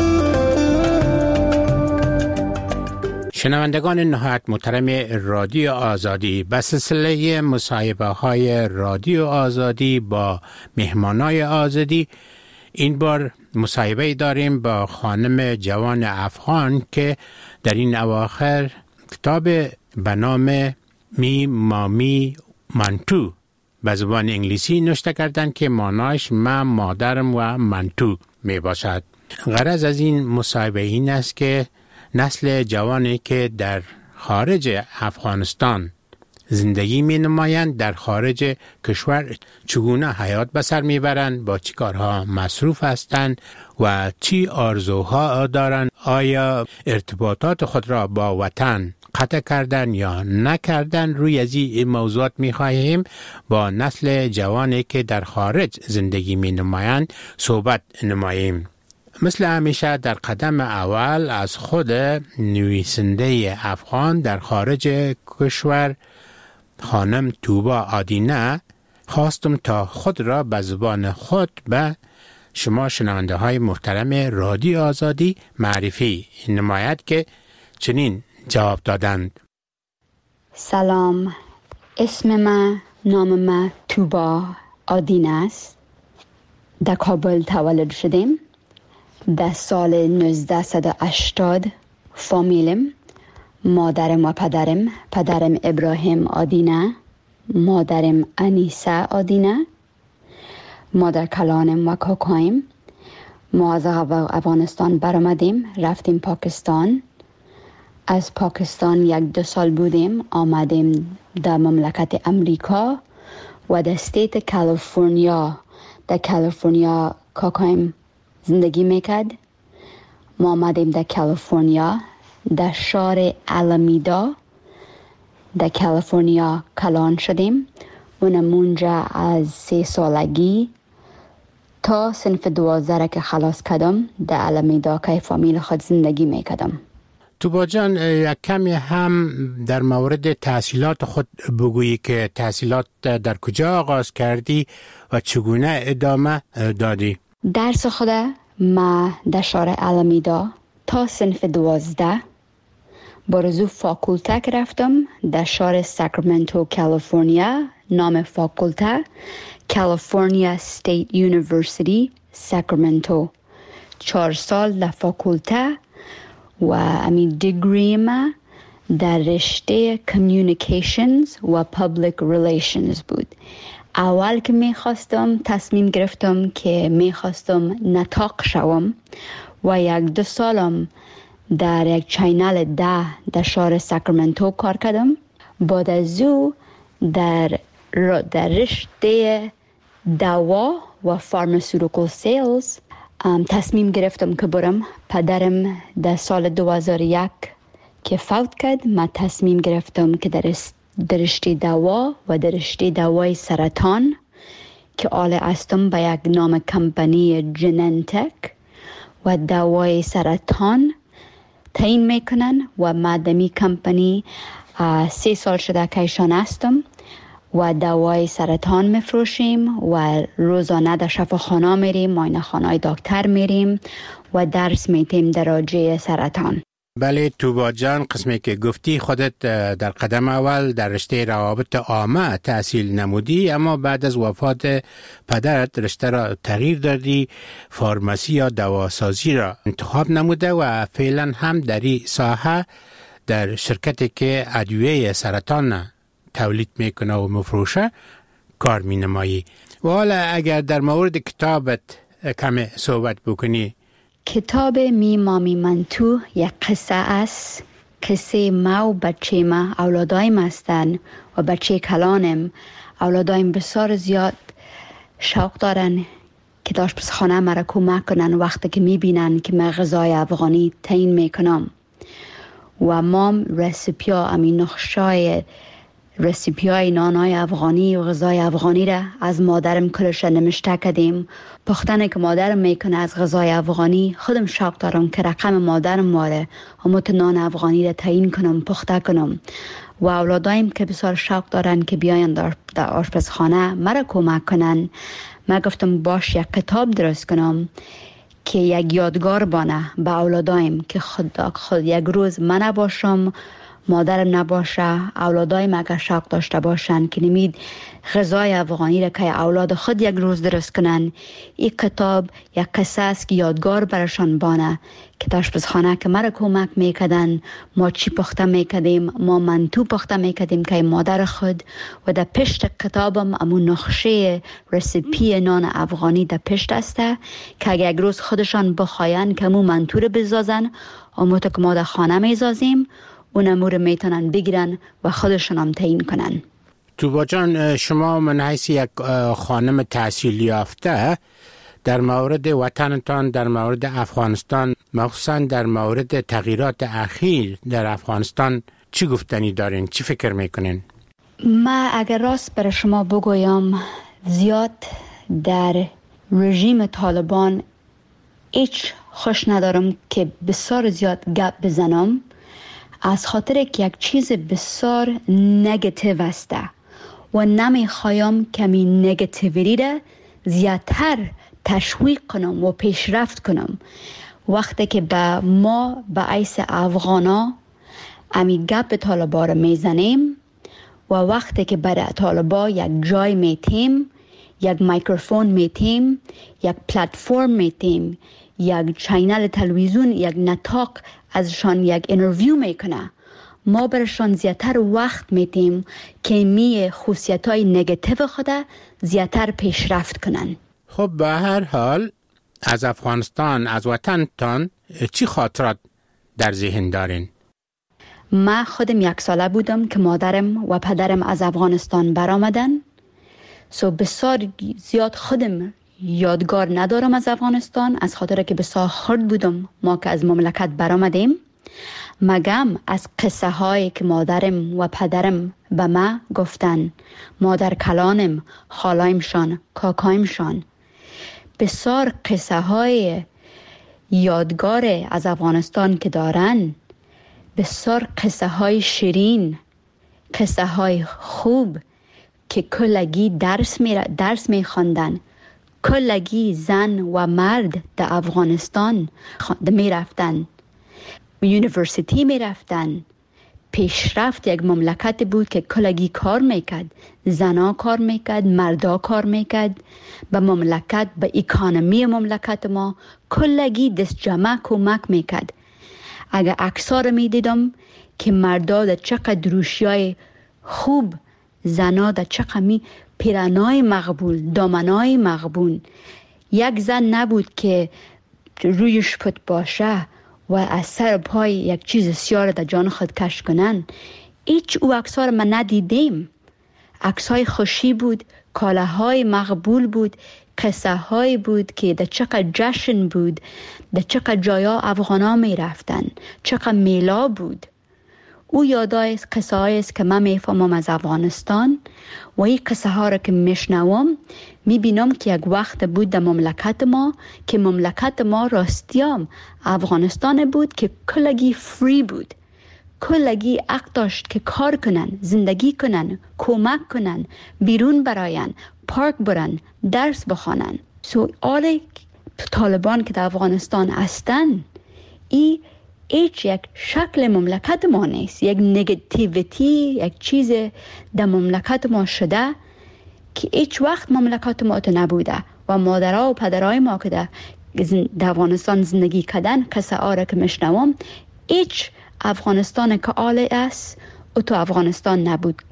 Speaker 3: شنوندگان نهایت محترم رادیو آزادی، به سلسله مصاحبه های رادیو آزادی با مهمانای آزادی، این بار مصاحبه داریم با خانم جوان افغان که در این اواخر کتاب به نام می مامی منتو به زبان انگلیسی نوشته کردن که معناش من مادرم و منتو می باشد. غرض از این مصاحبه این است که نسل جوانی که در خارج افغانستان زندگی می نمایند در خارج کشور چگونه حیات بسر می برند، با چی کارها مصروف هستند و چی آرزوها دارند، آیا ارتباطات خود را با وطن قطع کردن یا نکردن. روی از این موضوعات می خواهیم با نسل جوانی که در خارج زندگی می نمایند صحبت نماییم. مثل همیشه در قدم اول از خود نویسنده افغان در خارج کشور خانم توبا آدینه خواستم تا خود را به زبان خود به شما شنونده های محترم رادیو آزادی معرفی نماید که چنین جواب دادند:
Speaker 22: سلام، اسم من نام من توبا آدینه است. در کابل تولد شدیم. در سال 1980 فامیلم، مادرم و پدرم ابراهیم آدینه، مادرم انیسه آدینه، مادر کلانم و کاکایم. ما از افغانستان برآمدیم، رفتیم پاکستان. از پاکستان 1-2 سال بودیم، آمدیم در مملکت امریکا و در استیت کالیفرنیا. در کالیفرنیا کاکایم زندگی میکرد. ما آمدیم در کالیفرنیا، در شهر آلامدا در کالیفرنیا کلان شدیم. اونم اونجا از 3 سالگی تا صنف 12 که خلاص کردم در آلامدا که فامیل خود زندگی میکردم.
Speaker 3: توبا جان، یک کمی هم در مورد تحصیلات خود بگویی که تحصیلات در کجا آغاز کردی و چگونه ادامه دادی؟
Speaker 22: درس خود ما در شهر آلامدا تا صنف 12 برزو فاکولته که رفتم در شهر ساکرامنتو کالیفرنیا. نام فاکولته کالیفرنیا استیت یونیورسیتی ساکرامنتو. 4 سال در فاکولته و امی دیگری ما در رشته کمیونیکیشنز و پابلیک ریلیشنز بود. اول که میخواستم تصمیم گرفتم که میخواستم نطاق شوم و 1-2 سالم در یک چینل 10 در شهر ساکرامنتو کار کردم. بعد از او در رشته دوا و فارماسیوتیکال سیلز تصمیم گرفتم که برم. پدرم در سال 2001 که فوت کرد، من تصمیم گرفتم که در رشته دوا و در رشته دوای سرطان که آل استم به یک نام کمپانی جننتک و دوای سرطان تعیین میکنن و مادمی کمپانی 3 سال شده که ایشان هستم و دوای سرطان میفروشیم و روزانه در شفاخانه میریم، معاینه خانه دکتر میریم و درس میتیم در راجع سرطان.
Speaker 3: بله توبا جان، قسمی که گفتی خودت در قدم اول در رشته روابط عامه تحصیل نمودی، اما بعد از وفات پدرت رشته را تغییر دادی، فارماسی یا دواسازی را انتخاب نموده و فعلا هم در این ساحه در شرکتی که ادویه سرطان تولید میکنه و مفروشه کار مینمایی. و حالا اگر در مورد کتابت کمی صحبت بکنی.
Speaker 22: کتاب مامی من تو یک قصه است. قصه ما و بچه ما، اولادایم هستن و بچه کلانم. اولادایم بسیار زیاد شوق دارن که آشپزخانه مرا کمک کنن وقتی که میبینن که من غذای افغانی تعیین میکنم. و مام رسیپیای نانای افغانی و غذای افغانی را از مادرم کلش نمشته کردیم. پختنه که مادرم میکنه از غذای افغانی، خودم شوق دارم که رقم مادرم ماره همون نان افغانی را تعیین کنم، پخته کنم. و اولادایم که بسیار شوق دارن که بیاین در آشپزخانه مرا کمک کنن. من گفتم باش یک کتاب درست کنم که یک یادگار بانه به اولادایم که خود یک روز من نباشم، مادرم نباشه، اولادایم اگر شوق داشته باشن که نمید غذای افغانی را که اولاد خود یک روز درست کنن. این کتاب یک قصه است که یادگار برشان بانه که در آشپزخانه که مرا کمک میکردن، ما چی پخته میکردیم، ما منتو پخته میکردیم که مادر خود. و در پشت کتابم امون نقشه رسیپی نان افغانی در پشت است که اگر یک روز خودشان بخواین که امون منتو رو بزازن، اموتا که ما در خانه میزازیم، اون امور میتونن بگیرن و خودشون هم تعیین کنن.
Speaker 3: توبا جان، شما من حیث یک خانم تحصیل یافته در مورد وطنتان، در مورد افغانستان، مخصوصا در مورد تغییرات اخیر در افغانستان چی گفتنی دارین؟ چی فکر میکنین؟
Speaker 22: ما اگر راست برای شما بگویم، زیاد در رژیم طالبان هیچ خوش ندارم که بسیار زیاد گپ بزنم، از خاطر که یک چیز بسیار نگاتیو است و نمیخوایم که این نگاتیویتی را زیادتر تشویق کنم و پیشرفت کنم. وقتی که ما به حیث افغانا امی گپ طالبا را میزنیم و وقتی که برای طالبا یک جای میتیم، یک میکروفون میتیم، یک پلتفرم میتیم، یک چینل تلویزیون، یک نطاق ازشان یک اینترویو میکنه، ما برشان زیادتر وقت میتیم که می خصوصیت‌های نگاتیو خود زیادتر پیشرفت کنن.
Speaker 3: خب به هر حال از افغانستان، از وطنتان چی خاطرات در ذهن دارین؟
Speaker 22: من خودم 1 ساله بودم که مادرم و پدرم از افغانستان برآمدن. بسیار زیاد خودم یادگار ندارم از افغانستان، از خاطر که بسیار خرد بودم ما که از مملکت برآمدیم، مگم از قصه هایی که مادرم و پدرم به ما گفتن، مادر کلانم، خالایمشان، کاکایمشان. بسیار قصه های یادگار از افغانستان که دارن، بسیار قصه های شیرین، قصه های خوب که کلگی درس می خواندن. کلگی زن و مرد در افغانستان می رفتن، یونیورسیتی می رفتن. پیشرفت یک مملکت بود که کلگی کار میکرد، زنا کار میکرد، مردا کار میکرد. به مملکت، به اکانومی مملکت ما کلگی دست جمع کمک میکرد. اگر اکثر میدیدم که مردا در چقدر روشیای خوب، زنا در چقدر پیرانای مقبول، دامنای مقبول. یک زن نبود که رویش پت باشه و از سر پای یک چیز سیار در جان خود کش کنن. هیچ او اکثر من ندیدیم. عکسای خوشی بود، کالاهای مقبول بود، قصه های بود که در چقدر جشن بود، در چقدر جایا افغانا می رفتن، چقدر میلا بود. او یادای قصه های است که من میفهمم از افغانستان و این قصه ها را که میشنوم میبینم که یک وقت بود در مملکت ما که مملکت ما راستیام افغانستان بود که کلگی فری بود، کلگی حق داشت که کار کنن، زندگی کنن، کمک کنن، بیرون براین، پارک برن، درس بخوانن. آل طالبان که در افغانستان هستن، ای هیچ یک شکل مملکت ما نیست، یک نگتیویتی، یک چیز در مملکت ما شده که هیچ وقت مملکت ما تو نبوده. و مادرها و پدرهای ما که در افغانستان زندگی کردن، قصه آره که میشنوم، هیچ افغانستان که آله است او تو افغانستان نبود.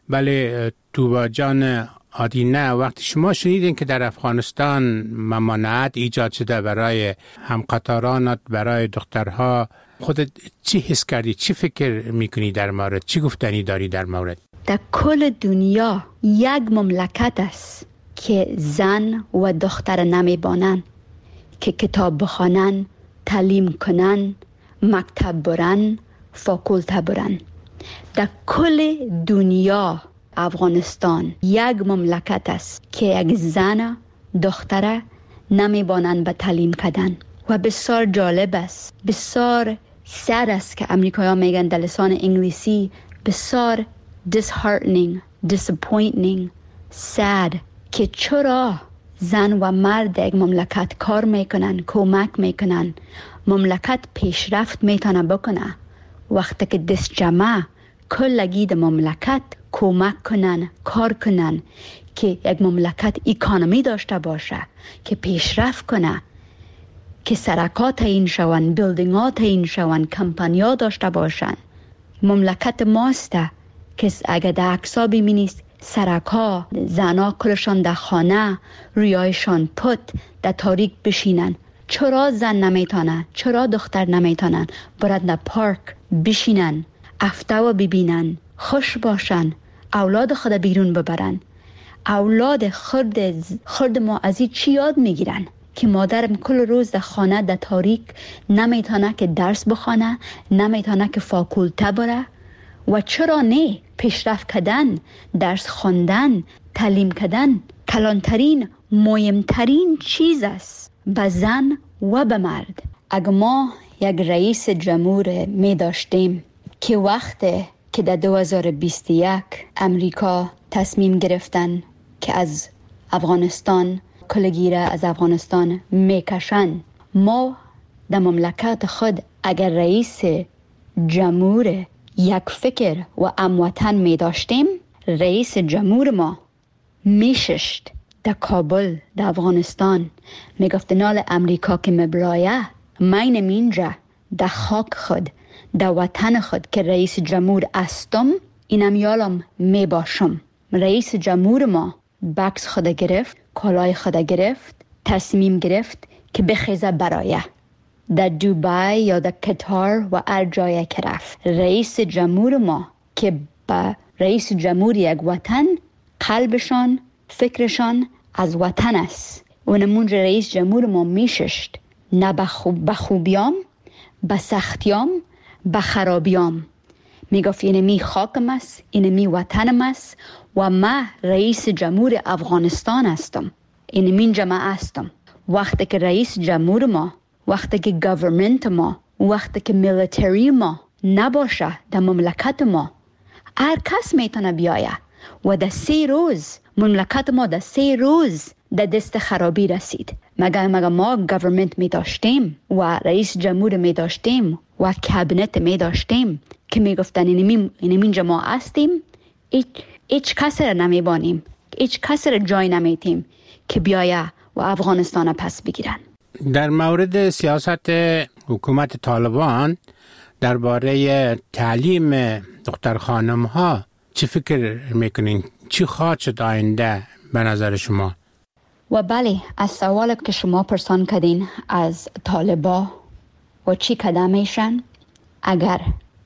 Speaker 3: بله توبا جان آدینه، وقتی شما شنیدین که در افغانستان ممانعت ایجاد شده برای همقطارانت، برای دخترها، خودت چی حس کردی؟ چی فکر میکنی در مورد؟ چی گفتنی داری در مورد؟
Speaker 22: در کل دنیا یک مملکت است که زن و دختر نمیبانن که کتاب بخوانن، تعلیم کنن، مکتب برن، فاکولته برن. در کل دنیا افغانستان یک مملکت است که یک زن دختره نمیبانن به تعلیم کردن. و بسیار جالب است، بسیار سر است که امریکایی میگن در لسان انگلیسی، بسیار disheartening, disappointing, sad که چرا زن و مرد یک مملکت کار میکنن، کمک میکنن، مملکت پیشرفت میتونه بکنه وقتی که دست جمع کلگی در مملکت کمک کنن، کار کنن که یک مملکت اکانومی داشته باشه، که پیشرفت کنه، که سرکات این شون، بیلدینگات این شون، کمپانیا داشته باشن. مملکت ماسته که اگر در عکسا ببینید سرکا، زنا کلشان در خانه، رویایشان پت در تاریک بشینن. چرا زن نمیتونن؟ چرا دختر نمیتونن برد در پارک بشینن، هفته و ببینن، خوش باشن، اولاد خود بیرون ببرن؟ اولاد خرد ما از این چی یاد میگیرن؟ که مادرم کل روز در خانه در تاریک نمیتونه که درس بخونه، نمیتونه که فاکولته بره. و چرا نه؟ پیشرفت کردن، درس خواندن، تعلیم کردن کلانترین، مهمترین چیز است به زن و به مرد. اگر ما یک رئیس جمهور می داشتیم که وقتی که در 2021 امریکا تصمیم گرفتن که از افغانستان کلگیره از افغانستان میکشن، ما در مملکت خود اگر رئیس جمهور یک فکر و هموطن می داشتیم، رئیس جمهور ما میششت در کابل در افغانستان، میگفت نال امریکا که مبرایه مینم اینجا در خاک خود، در وطن خود که رئیس جمهور استم، اینم یالم می باشم. رئیس جمهور ما بکس خود گرفت، کالای خود گرفت، تصمیم گرفت که بخیزه برایه در دوبای یا در قطر و هر جایی که رفت. رئیس جمهور ما که با رئیس جمهور یک وطن قلبشان، فکرشان از وطن است، و نمونج رئیس جمهور ما میششت، نه به خوبیام، به سختیام، به خرابیام. میگفت اینمی خاکم است، اینمی وطنم است و من رئیس جمهور افغانستان هستم، اینمی جماعه هستم. وقتی که رئیس جمهور ما، وقتی که گورنمنت ما، وقتی که میلیتری ما نباشه در مملکت ما، هر کس میتونه بیایه و در 3 روز مملکت ما در 3 روز در دست خرابی رسید. مگه ما گورنمنت می داشتیم و رئیس جمهور می داشتیم و کابینت می داشتیم که می گفتن اینمی جماعه هستیم، هیچ کسی را نمی بانیم، هیچ کسی را جای نمیتیم که بیایه و افغانستان پس بگیرن.
Speaker 3: در مورد سیاست حکومت طالبان درباره تعلیم دختر خانم ها چی فکر میکنین؟ چی خواهد شد آینده به نظر شما؟
Speaker 22: و بله، از سوال که شما پرسان کردین از طالبا و چی قدم میشن، اگر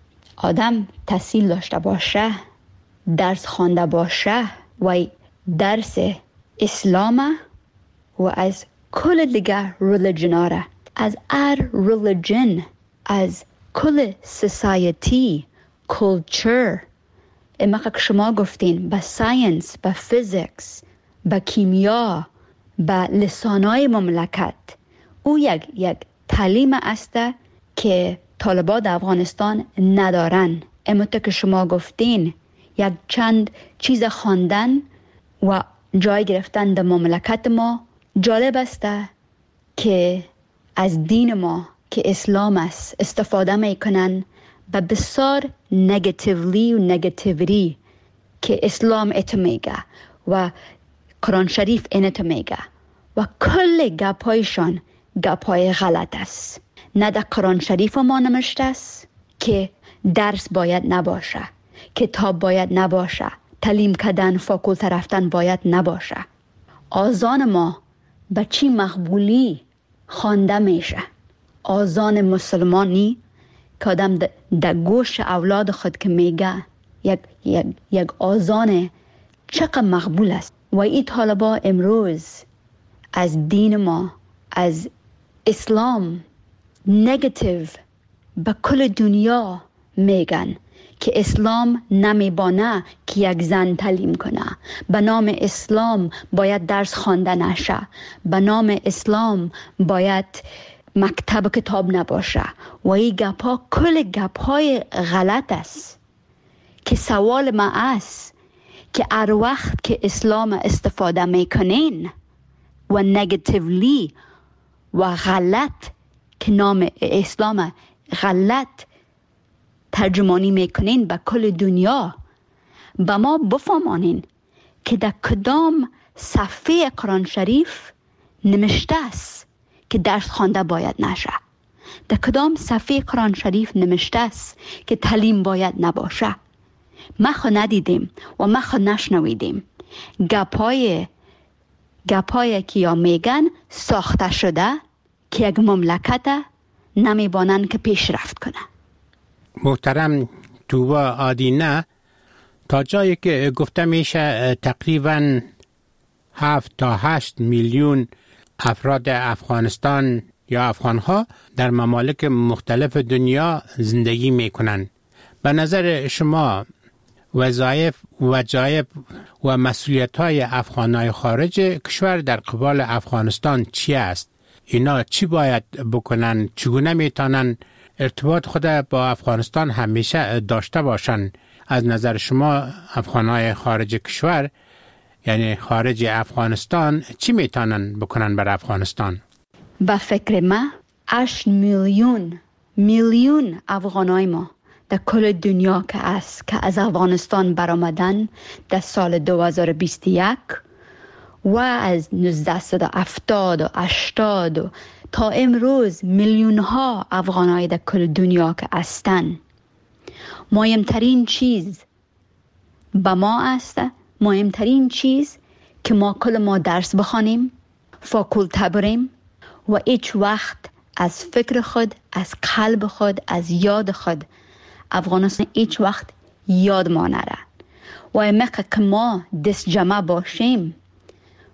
Speaker 22: آدم تحصیل داشته باشه، درس خوانده باشه و درس اسلام و از کل دیگه ریلیجن از هر ریلیجن، از کل سوسایتی، کلچر، اما که شما گفتین به ساینس، به فیزیکس، به کیمیا، به لسانای مملکت، او یک تعلیم است که طالبان در افغانستان ندارن. اما که شما گفتین یک چند چیز خواندن و جای گرفتن در مملکت ما. جالب است که از دین ما که اسلام است استفاده میکنن به بسیار نگاتیولی و نگاتیویتی که اسلام اتو میگه و قرآن شریف اینتو میگه و کل گپایشان گپای غلط است. نه در قرآن شریف ما نمشته است که درس باید نباشه، کتاب باید نباشه، تعلیم کردن، فاکولته رفتن باید نباشه. آذان ما به چی مقبولی خوانده میشه؟ آذان مسلمانی که آدم در گوش اولاد خود که میگه یک آذان چقدر مقبول است. و این طالبا امروز از دین ما، از اسلام نگاتیو به کل دنیا میگن که اسلام نمیبانه که یک زن تعلیم کنه، به نام اسلام باید درس خوانده نشه، به نام اسلام باید مکتب کتاب نباشه و این گپا کل گپای غلط است. که سوال ما است که هر وقت که اسلام استفاده میکنین و نگاتیولی و غلط که نام اسلام غلط ترجمانی میکنین به کل دنیا، به ما بفهمانین که در کدام صفحه قرآن شریف نمشته است که درس خوانده باید نشه، در کدام صفحه قرآن شریف نمشته است که تعلیم باید نباشه. ما خو ندیدیم و ما خو نشنویدیم. گپای که یا میگن ساخته شده که یک مملکت نمیبانن که پیشرفت کنه.
Speaker 3: محترم توبا آدینه، تا جایی که گفته میشه تقریباً 7 تا 8 میلیون افراد افغانستان یا افغانها در ممالک مختلف دنیا زندگی میکنن. به نظر شما وظایف و مسئولیت‌های افغان‌های خارج کشور در قبال افغانستان چی است؟ اینا چی باید بکنن؟ چگونه میتونن ارتباط خود با افغانستان همیشه داشته باشن؟ از نظر شما افغان‌های خارج کشور، یعنی خارج افغانستان، چی میتونن بکنن بر افغانستان؟
Speaker 22: به فکر ما 8 میلیون افغانای ما در کل دنیا که از افغانستان برآمدن در سال 2021 و از 1970 و 80 تا امروز میلیون ها افغانای در کل دنیا که هستن. مهمترین چیز به ما است، مهمترین چیز که ما درس بخوانیم، فاکولته بریم و هیچ وقت از فکر خود، از قلب خود، از یاد خود افغانستان هیچ وقت یاد ما نره. و امکه که ما دست جمع باشیم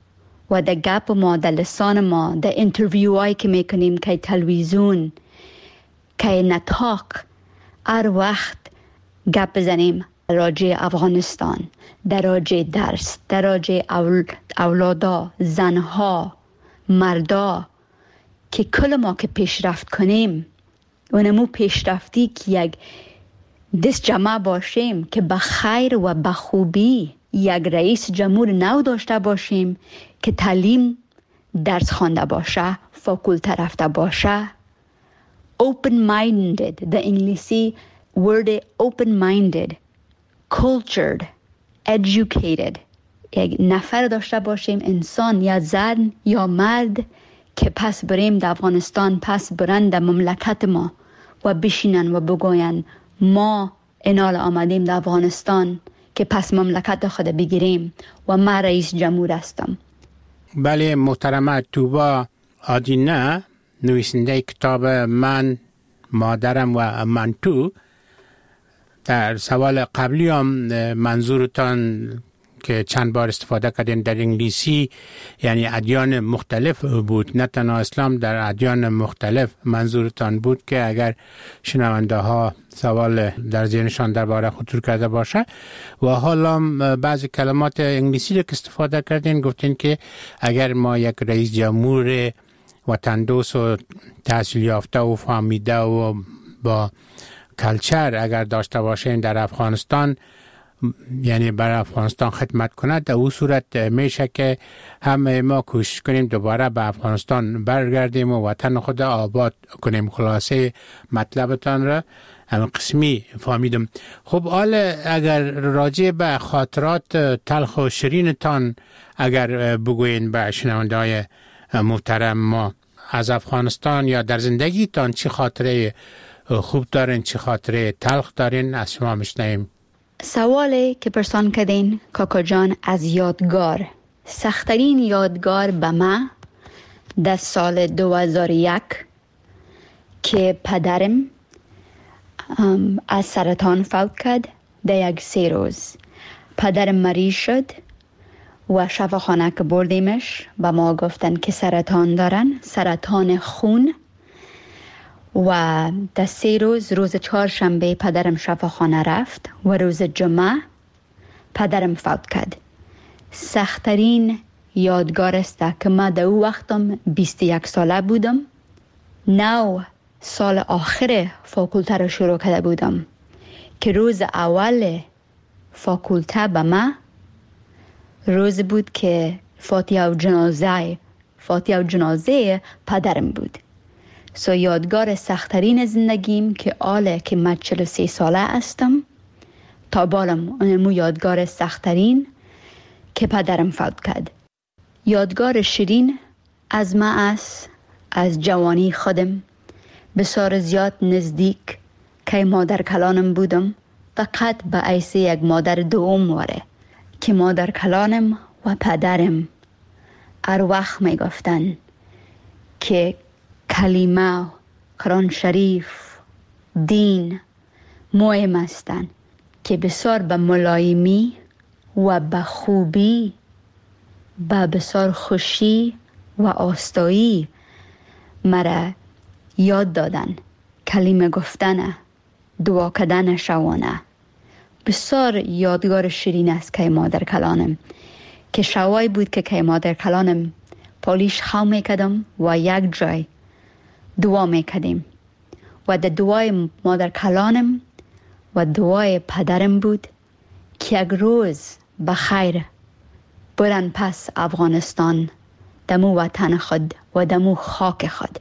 Speaker 22: و در گپ ما، در لسان ما، در انترویو هایی که میکنیم، که تلویزیون، که نطاق، هر وقت گپ بزنیم راجع افغانستان، در راجع درس، در راجع اولادا، زنها، مردا، که کل ما که پیشرفت کنیم و نمو پیشرفتی که یک دست جمع باشیم که به خیر و به خوبی یک رئیس جمهور نو داشته باشیم که تعلیم درس خوانده باشه، فاکولته رفته باشه، open minded، در انگلیسی word open minded، cultured، educated، یک نفر داشته باشیم، انسان یا زن یا مرد که پس بریم در افغانستان، پس برن در مملکت ما و بشینن و بگوین ما انال آمدیم در افغانستان که پس مملکت خود بگیریم و من رئیس جمهور هستم.
Speaker 3: بله محترمه توبا آدینه، نویسنده کتاب من، مادرم و من تو، در سوال قبلی هم منظورتان که چند بار استفاده کردین در انگلیسی یعنی ادیان مختلف بود، نه تنها اسلام، در ادیان مختلف منظورتان بود که اگر شنونده ها سوال در ذهنشان درباره خطور کرده باشه. و حالا بعضی کلمات انگلیسی رو که استفاده کردین، گفتین که اگر ما یک رئیس جمهور وطن دوست و تحصیل یافته و فهمیده و با کلچر اگر داشته باشین در افغانستان، یعنی برای افغانستان خدمت کند، در او صورت میشه که همه ما کوشش کنیم دوباره به افغانستان برگردیم و وطن خود آباد کنیم. خلاصه مطلبتان را هم قسمی فهمیدم. خب حال اگر راجع به خاطرات تلخ و شیرینتان اگر بگوین به شنونده های محترم ما از افغانستان یا در زندگیتان، چه خاطره خوب دارین، چه خاطره تلخ دارین، از شما میشنویم.
Speaker 22: سوالی که پرسان کردین کاکا جان از یادگار، سخترین یادگار به من در سال 2001 که پدرم از سرطان فوت کرد. در یک 3 روز پدرم مریض شد و شفاخانه که بردیمش و ما گفتن که سرطان دارن، سرطان خون. و در 3 روز، روز 4شنبه پدرم شفاخانه رفت و روز جمعه پدرم فوت کرد. سخترین یادگار است که من در او وقتم 21 ساله بودم، 9 سال آخر فاکولته رو شروع کرده بودم که روز اول فاکولته به من روز بود که فاتحه و جنازه پدرم بود. سو یادگار سخترین زندگیم که آله که من 43 ساله هستم تا بالم اونمو یادگار سخترین که پدرم فوت کرد. یادگار شیرین از من است، از جوانی خودم بسیار زیاد نزدیک که مادر کلانم بودم، فقط به حیث یک مادر دوم واره که مادر کلانم و پدرم هر وقت می گفتن که کلمه، قرآن شریف، دین مهم هستند که بسیار به ملایمی و به خوبی، به بسیار خوشی و آستایی مرا یاد دادن. کلمه گفتن، دعا کردن شوانه بسیار یادگار شیرین است که مادر کلانم، که شوای بود که مادر کلانم پالیش خو میکدم و یک جای دعا میکدیم و در دعای مادر کلانم و دعای پدرم بود که یک روز بخیر برن پس افغانستان، دمو وطن خود و دمو خاک خود.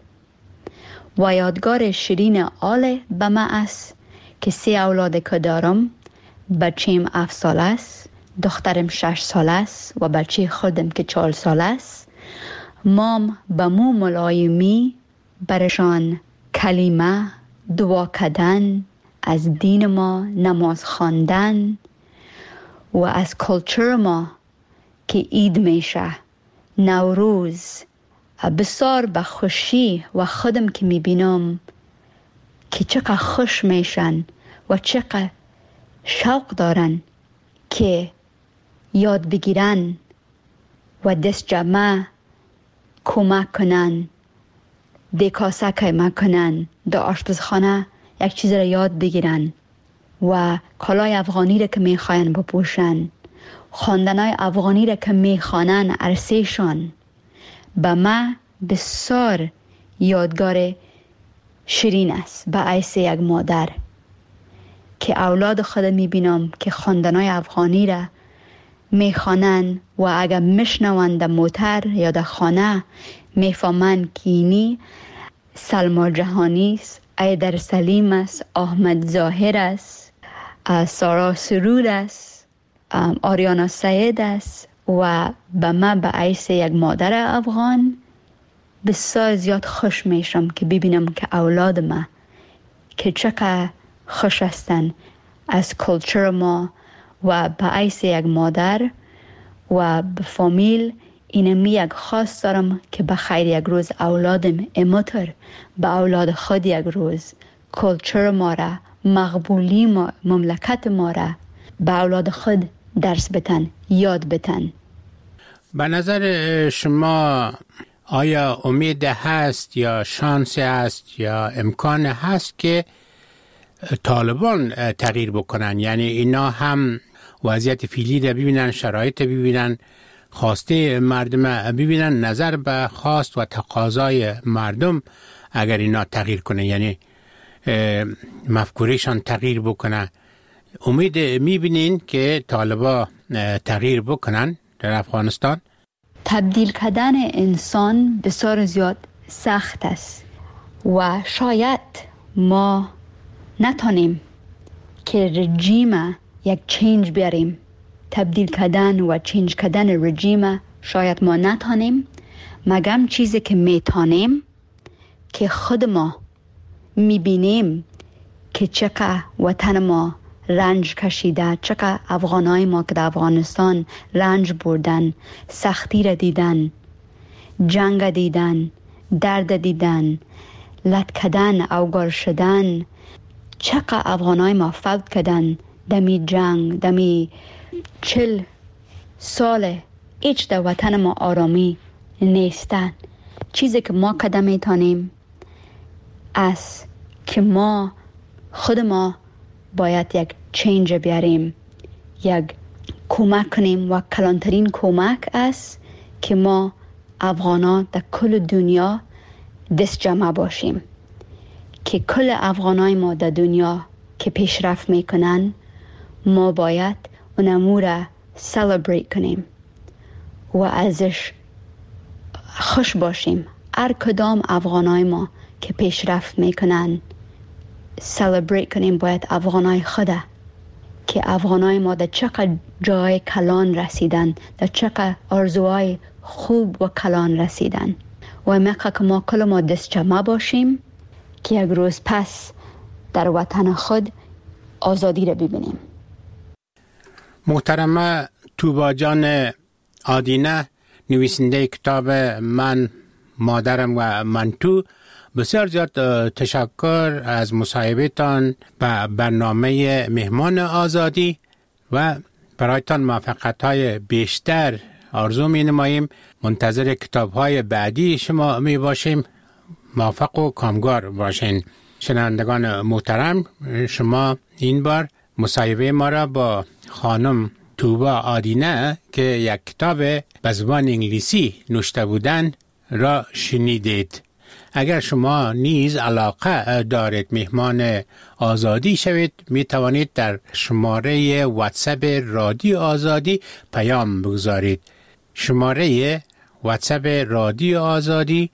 Speaker 22: و یادگار شیرین آله به من است که 3 اولاد که دارم، بچیم 7 ساله است، دخترم 6 ساله است و بچه خودم که 4 ساله است. مام به مو ملایمی برشان کلمه، دعا کردن، از دین ما نماز خواندن و از کلچر ما که عید میشه، نوروز، بسیار به خوشی و خودم که میبینم که چقدر خوش میشن و چقدر شوق دارن که یاد بگیرن و دست جمع کمک کنن، دکاسه کمک کنن، در آشپزخانه یک چیز را یاد بگیرن و کالای افغانی را که میخواین بپوشن، خواندنای افغانی را که میخوانن عرصهشان. به من بسیار یادگار شیرین است به حیث یک مادر که اولاد خود میبینم که خواندنای افغانی را میخوانن و اگر میشنوند در موتر یا در خانه میفهمن که اینی سلما جهانی است، ایدر سلیم است، احمد ظاهر است، سارا سرور است، آریانا سید است و به من به حیث یک مادر افغان بسیار زیاد خوش میشم که ببینم که اولاد ما که چقدر خوش هستن از کلچر ما و به حیث یک مادر و به فامیل. اینمی یک خواست دارم که به خیر یک روز اولادم امتر به اولاد خود یک روز کلچر ما را، مقبولی ما، مملکت ما را به اولاد خود درس بتن، یاد بتن.
Speaker 3: به نظر شما آیا امید هست یا شانس هست یا امکان هست که طالبان تغییر بکنن؟ یعنی اینا هم وضعیت فعلی را ببینن، شرایط ببینن، خواسته مردم ببینن، نظر به خواست و تقاضای مردم اگر اینا تغییر کنه، یعنی مفکورشان تغییر بکنه. امید میبینین که طالبا تغییر بکنن در افغانستان؟
Speaker 22: تبدیل کردن انسان بسیار زیاد سخت است و شاید ما نتونیم که رژیم یک چینج بیاریم. تبدیل کردن و چینج کردن رژیم شاید ما نتونیم، مگم چیزی که میتونیم که خود ما میبینیم که چقدر وطن ما رنج کشیده، چقدر افغانای ما که در افغانستان رنج بردن، سختی را دیدن، جنگ دیدن، درد دیدن، لط کردن، اوگار شدن، چقدر افغانای ما فوت کردن دمی جنگ، دمی 40 سال هیچ در وطن ما آرامی نیستن. چیزی که ما قدم میتونیم است که ما خود ما باید یک چینج بیاریم، یک کمک کنیم و کلانترین کمک است که ما افغانا در کل دنیا دست جمع باشیم، که کل افغانای ما در دنیا که پیشرفت میکنن ما باید اونمو را سلبریت کنیم و ازش خوش باشیم. هر کدام افغانای ما که پیشرفت میکنن سلبریت کنیم. باید افغانای خوده که افغانای ما در چقدر جای کلان رسیدن، در چقدر آرزوهای خوب و کلان رسیدن و میخوا که ما کل ما دست جمع باشیم که یک روز پس در وطن خود آزادی را ببینیم.
Speaker 3: محترمه توبا جان آدینه، نویسنده کتاب من، مادرم و من تو، بسیار زیاد تشکر از مصاحبهتان به برنامه مهمان آزادی و برایتان موفقیت‌های بیشتر آرزو می‌نماییم. منتظر کتاب‌های بعدی شما می باشیم. موفق و کامگار باشین. شنوندگان محترم، شما این بار مصاحبه ما را با خانم توبا آدینه که یک کتاب به زبان انگلیسی نوشته بودند را شنیدید. اگر شما نیز علاقه دارید مهمان آزادی شوید، می توانید در شماره واتساپ رادیو آزادی پیام بگذارید. شماره واتساپ رادیو آزادی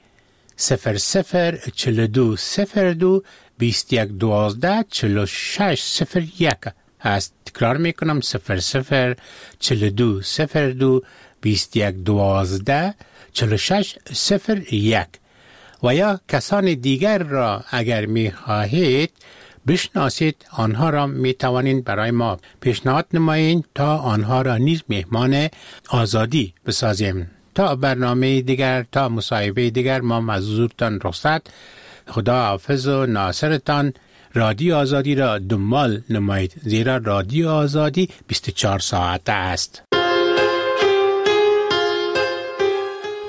Speaker 3: 004202 2112 4601 است. تکرار میکنم 004202 2112 4601. و یا کسان دیگر را اگر می خواهید بشناسید، آنها را می توانید برای ما پیشنهاد نمایید تا آنها را نیز مهمان آزادی بسازیم. تا برنامه دیگر، تا مصاحبه دیگر، ما مزورتان رخصت. خدا حافظ و ناصرتان. رادیو آزادی را دنبال نمایید، زیرا رادیو آزادی 24 ساعته است.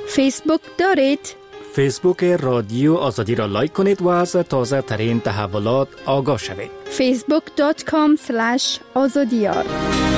Speaker 1: فیسبوک دارید؟
Speaker 2: فیسبوک رادیو آزادی را لایک کنید و از تازه ترین تحولات آگاه شوید.
Speaker 1: facebook.com/azadiyar